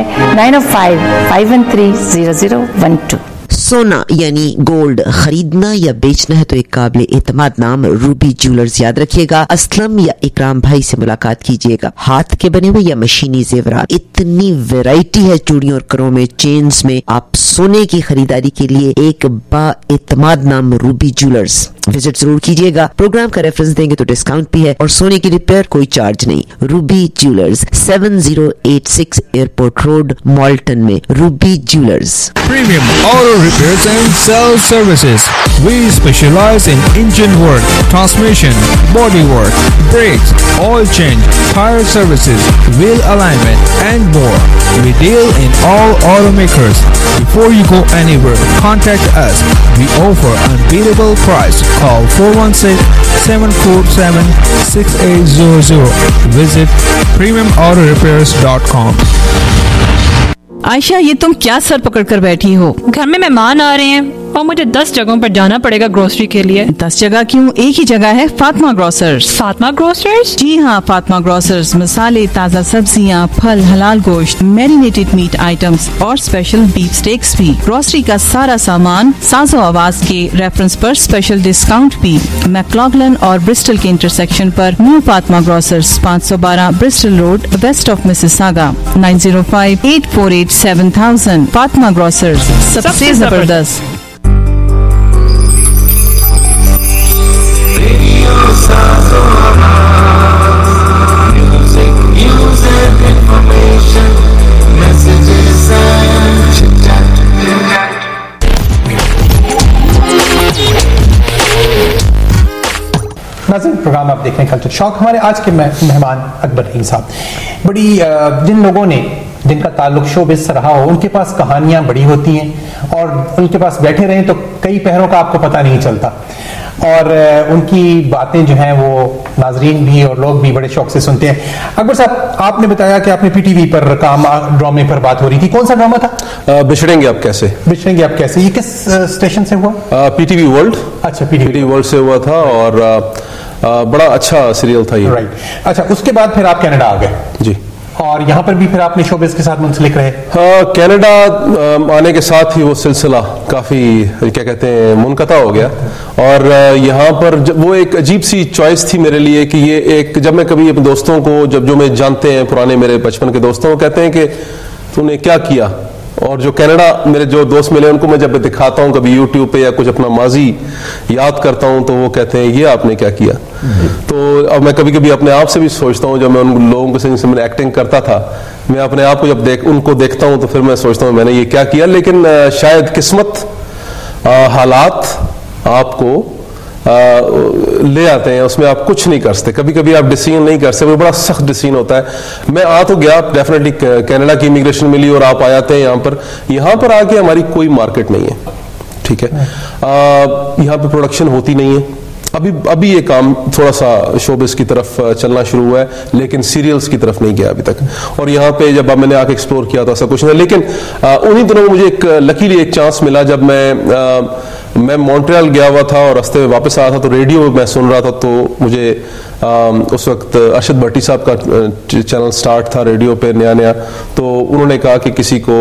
905-513-0012। सोना यानी गोल्ड खरीदना या बेचना है तो एक काबिल एतमाद नाम रूबी ज्वेलर्स याद रखिएगा। असलम या इकराम भाई से मुलाकात कीजिएगा। हाथ के बने हुए या मशीनी जेवरात, इतनी वैरायटी है चूड़ियों और करों में, चेन्स में। आप सोने की खरीदारी के लिए एक बाएतमाद नाम रूबी ज्वेलर्स विजिट जरूर कीजिएगा। प्रोग्राम का रेफरेंस देंगे तो डिस्काउंट भी है और सोने की रिपेयर कोई चार्ज नहीं। Ruby jewellers 7086 airport road, Malton में। Ruby jewellers. Premium Auto Repairs and Sales Services. We specialize in engine work, transmission, body work, brakes, oil change, tire services, wheel alignment, and more. We deal in all automakers. Before you go anywhere, contact us. We offer unbeatable price. Call 416-747-6800. Visit premiumautorepairs.com. Ayesha, ये तुम क्या sir पकड़ कर बैठी हो? घर में मेहमान आ रहे हैं और मुझे 10 जगहों पर जाना पड़ेगा ग्रोसरी के लिए। 10 जगह क्यों? एक ही जगह है, फातिमा ग्रोसर्स। फातिमा ग्रोसर्स? जी हाँ, फातिमा ग्रोसर्स मसाले, ताज़ा सब्जियाँ, फल, हलाल गोश्त, मैरिनेटेड मीट आइटम्स और स्पेशल बीफ स्टेक्स भी। ग्रोसरी का सारा सामान साज़ो आवाज के रेफरेंस पर स्पेशल डिस्काउंट भी। मैक्लॉगलन और ब्रिस्टल के इंटरसेक्शन पर new Fatima grocers, 512 Bristol road, west of Mississauga. 905-848-7000। Fatima grocers, सबसे जबरदस्त। नाज़रीन, प्रोग्राम आप देख रहे हैं कल्चर शॉक। हमारे आज के मेहमान अकबर रहीम साहब, बड़ी जिन लोगों ने جن کا تعلق شوبز سے رہا ہو, ان کے پاس کہانیاں بڑی ہوتی ہیں اور ان کے پاس بیٹھے رہیں تو کئی پہروں کا آپ کو پتہ نہیں چلتا, اور ان کی باتیں جو ہیں وہ ناظرین بھی اور لوگ بھی بڑے شوق سے سنتے ہیں. اکبر صاحب, آپ نے بتایا کہ آپ نے پی ٹی وی پر کام, ڈرامے پر بات ہو رہی تھی, کون سا ڈرامہ تھا؟ بچھڑیں گے آپ کیسے. بچھڑیں گے آپ کیسے, یہ کس اسٹیشن سے ہوا؟ P T V world. اچھا, پی ٹی وی ورلڈ سے ہوا تھا اور بڑا اچھا سیریل تھا یہ. رائٹ. اچھا, اس کے بعد پھر آپ کینیڈا آ گئے. جی. اور یہاں پر بھی پھر آپ نے شوبز کے ساتھ منسلک رہے؟ ہاں, کینیڈا آنے کے ساتھ ہی وہ سلسلہ کافی کیا کہتے ہیں منقطع ہو گیا, اور یہاں پر وہ ایک عجیب سی چوائس تھی میرے لیے کہ یہ ایک, جب میں کبھی اپنے دوستوں کو, جب جو میں جانتے ہیں پرانے میرے بچپن کے دوستوں کو کہتے ہیں کہ تو نے کیا کیا, اور جو کینیڈا میرے جو دوست ملے ان کو میں جب دکھاتا ہوں کبھی یوٹیوب پہ یا کچھ اپنا ماضی یاد کرتا ہوں تو وہ کہتے ہیں یہ آپ نے کیا کیا. تو اب میں کبھی کبھی اپنے آپ سے بھی سوچتا ہوں, جب میں ان لوگوں کے ساتھ میں ایکٹنگ کرتا تھا, میں اپنے آپ کو جب ان کو دیکھتا ہوں تو پھر میں سوچتا ہوں میں نے یہ کیا کیا. لیکن شاید قسمت, حالات آپ کو لے آتے ہیں, اس میں آپ کچھ نہیں کر سکتے. کبھی کبھی آپ ڈیسیژن نہیں کر سکتے, وہ بڑا سخت ڈیسیژن ہوتا ہے. میں آ تو گیا, ڈیفینیٹلی کینیڈا کی امیگریشن ملی اور آپ آتے ہیں یہاں پر آ کے ہماری کوئی مارکیٹ نہیں ہے, ٹھیک ہے. یہاں پہ پروڈکشن ہوتی نہیں ہے. ابھی یہ کام تھوڑا سا شوبز کی طرف چلنا شروع ہوا ہے, لیکن سیریلز کی طرف نہیں گیا ابھی تک. اور یہاں پہ جب میں نے آ کے ایکسپلور کیا تو ایسا کچھ نہیں. لیکن انہی دنوں میں مجھے ایک لکیلی ایک چانس ملا, جب میں مونٹریال گیا ہوا تھا اور راستے میں واپس آیا تھا تو ریڈیو میں سن رہا تھا, تو مجھے اس وقت ارشد بھٹی صاحب کا چینل سٹارٹ تھا ریڈیو پہ نیا, تو انہوں نے کہا کہ کسی کو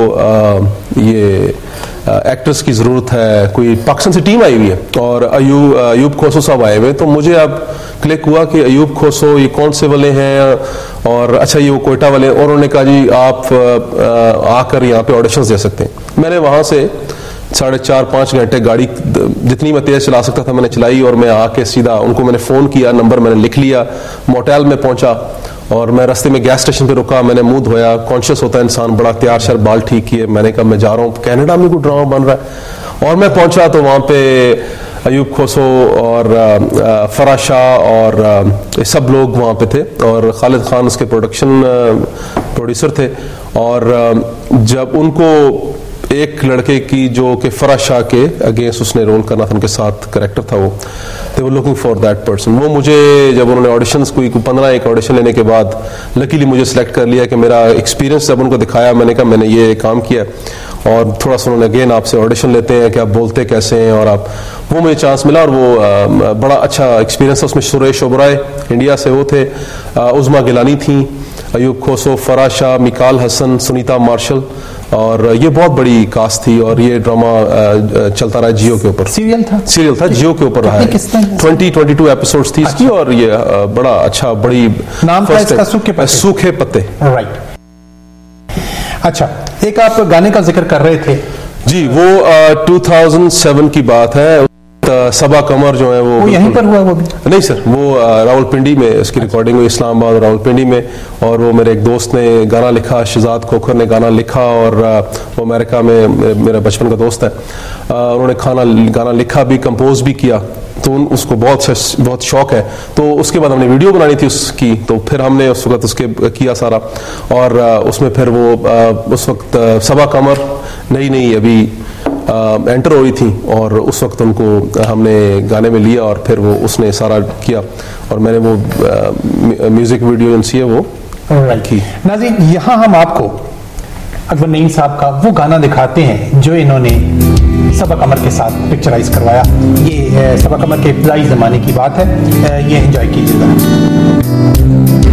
یہ ایکٹرز کی ضرورت ہے, کوئی پاکستان سے ٹیم آئی ہوئی ہے اور ایوب کھوسو صاحب آئے ہوئے. تو مجھے اب کلک ہوا کہ ایوب کھوسو یہ کون سے والے ہیں, اور اچھا یہ وہ کوئٹہ والے, اور انہوں نے کہا جی آپ آ کر یہاں پہ آڈیشنز دے سکتے ہیں. میں نے وہاں سے 4.5-5 گھنٹے گاڑی جتنی میں تیز چلا سکتا تھا میں نے چلائی, اور میں آ کے سیدھا ان کو میں نے فون کیا, نمبر میں نے لکھ لیا, موٹیل میں پہنچا, اور میں راستے میں گیس اسٹیشن پہ رکا, میں نے منہ دھویا. کانشیس ہوتا ہے انسان, بڑا تیار شر, بال ٹھیک کیے. میں نے کہا میں جا رہا ہوں کینیڈا میں کوئی ڈرامہ بن رہا ہے. اور میں پہنچا تو وہاں پہ ایوب کھوسو اور فرا شاہ اور سب لوگ وہاں پہ تھے, اور خالد خان اس کے پروڈیوسر تھے. اور جب ان کو ایک لڑکے کی جو کہ فرا شاہ کے اگینسٹ اس نے رول کرنا تھا, ان کے ساتھ کریکٹر تھا وہ, they were looking for that person. وہ مجھے جب انہوں نے آڈیشنز کوئی 15 آڈیشن لینے کے بعد لکیلی مجھے سلیکٹ کر لیا کہ میرا ایکسپیرینس جب ان کو دکھایا, میں نے کہا میں نے یہ کام کیا, اور تھوڑا سا انہوں نے اگین آپ سے آڈیشن لیتے ہیں کہ آپ بولتے کیسے ہیں, اور وہ مجھے چانس ملا, اور وہ بڑا اچھا ایکسپیرینس تھا. اس میں سریش اوبرائے انڈیا سے وہ تھے, عظما گیلانی تھیں, ایوب کھوسو, فرا شاہ, میکال حسن, سنیتا مارشل, اور یہ بہت بڑی کاسٹ تھی. اور یہ ڈرامہ چلتا رہا جیو کے اوپر, سیریل تھا جیو کے اوپر رہا ہے. 20-22 ایپیسوڈز تھی اس کی, اور یہ بڑا اچھا, بڑی نام تھا اس کا سوکھے پتے. رائٹ. اچھا, ایک آپ گانے کا ذکر کر رہے تھے. جی, وہ 2007 کی بات ہے. صبا قمر جو ہے وہ یہیں پر ہوا, وہ بھی نہیں سر, وہ راولپنڈی میں اس کی ریکارڈنگ ہوئی, اسلام آباد راولپنڈی میں. اور وہ میرے ایک دوست نے گانا لکھا, شہزاد کھوکھر نے گانا لکھا, اور وہ امریکہ میں میرا بچپن کا دوست ہے. انہوں نے گانا لکھا بھی, کمپوز بھی کیا, تو اس کو بہت شوق ہے. تو اس کے بعد ہم نے ویڈیو بنانی تھی اس کی, تو پھر ہم نے اس وقت اس کے کیا سارا, اور اس میں پھر وہ اس وقت صبا قمر نئی ابھی انٹر ہوئی تھی, اور اس وقت ان کو ہم نے گانے میں لیا, اور پھر وہ اس نے سارا کیا, اور میں نے وہ میوزک ویڈیو ان سی ہے وہ کی. ناظرین, یہاں ہم آپ کو اکبر نعیم صاحب کا وہ گانا دکھاتے ہیں جو انہوں نے صبا قمر کے ساتھ پکچرائز کروایا. یہ صبا قمر کے ابتدائی زمانے کی بات ہے, یہ انجوائے کیجیے گا.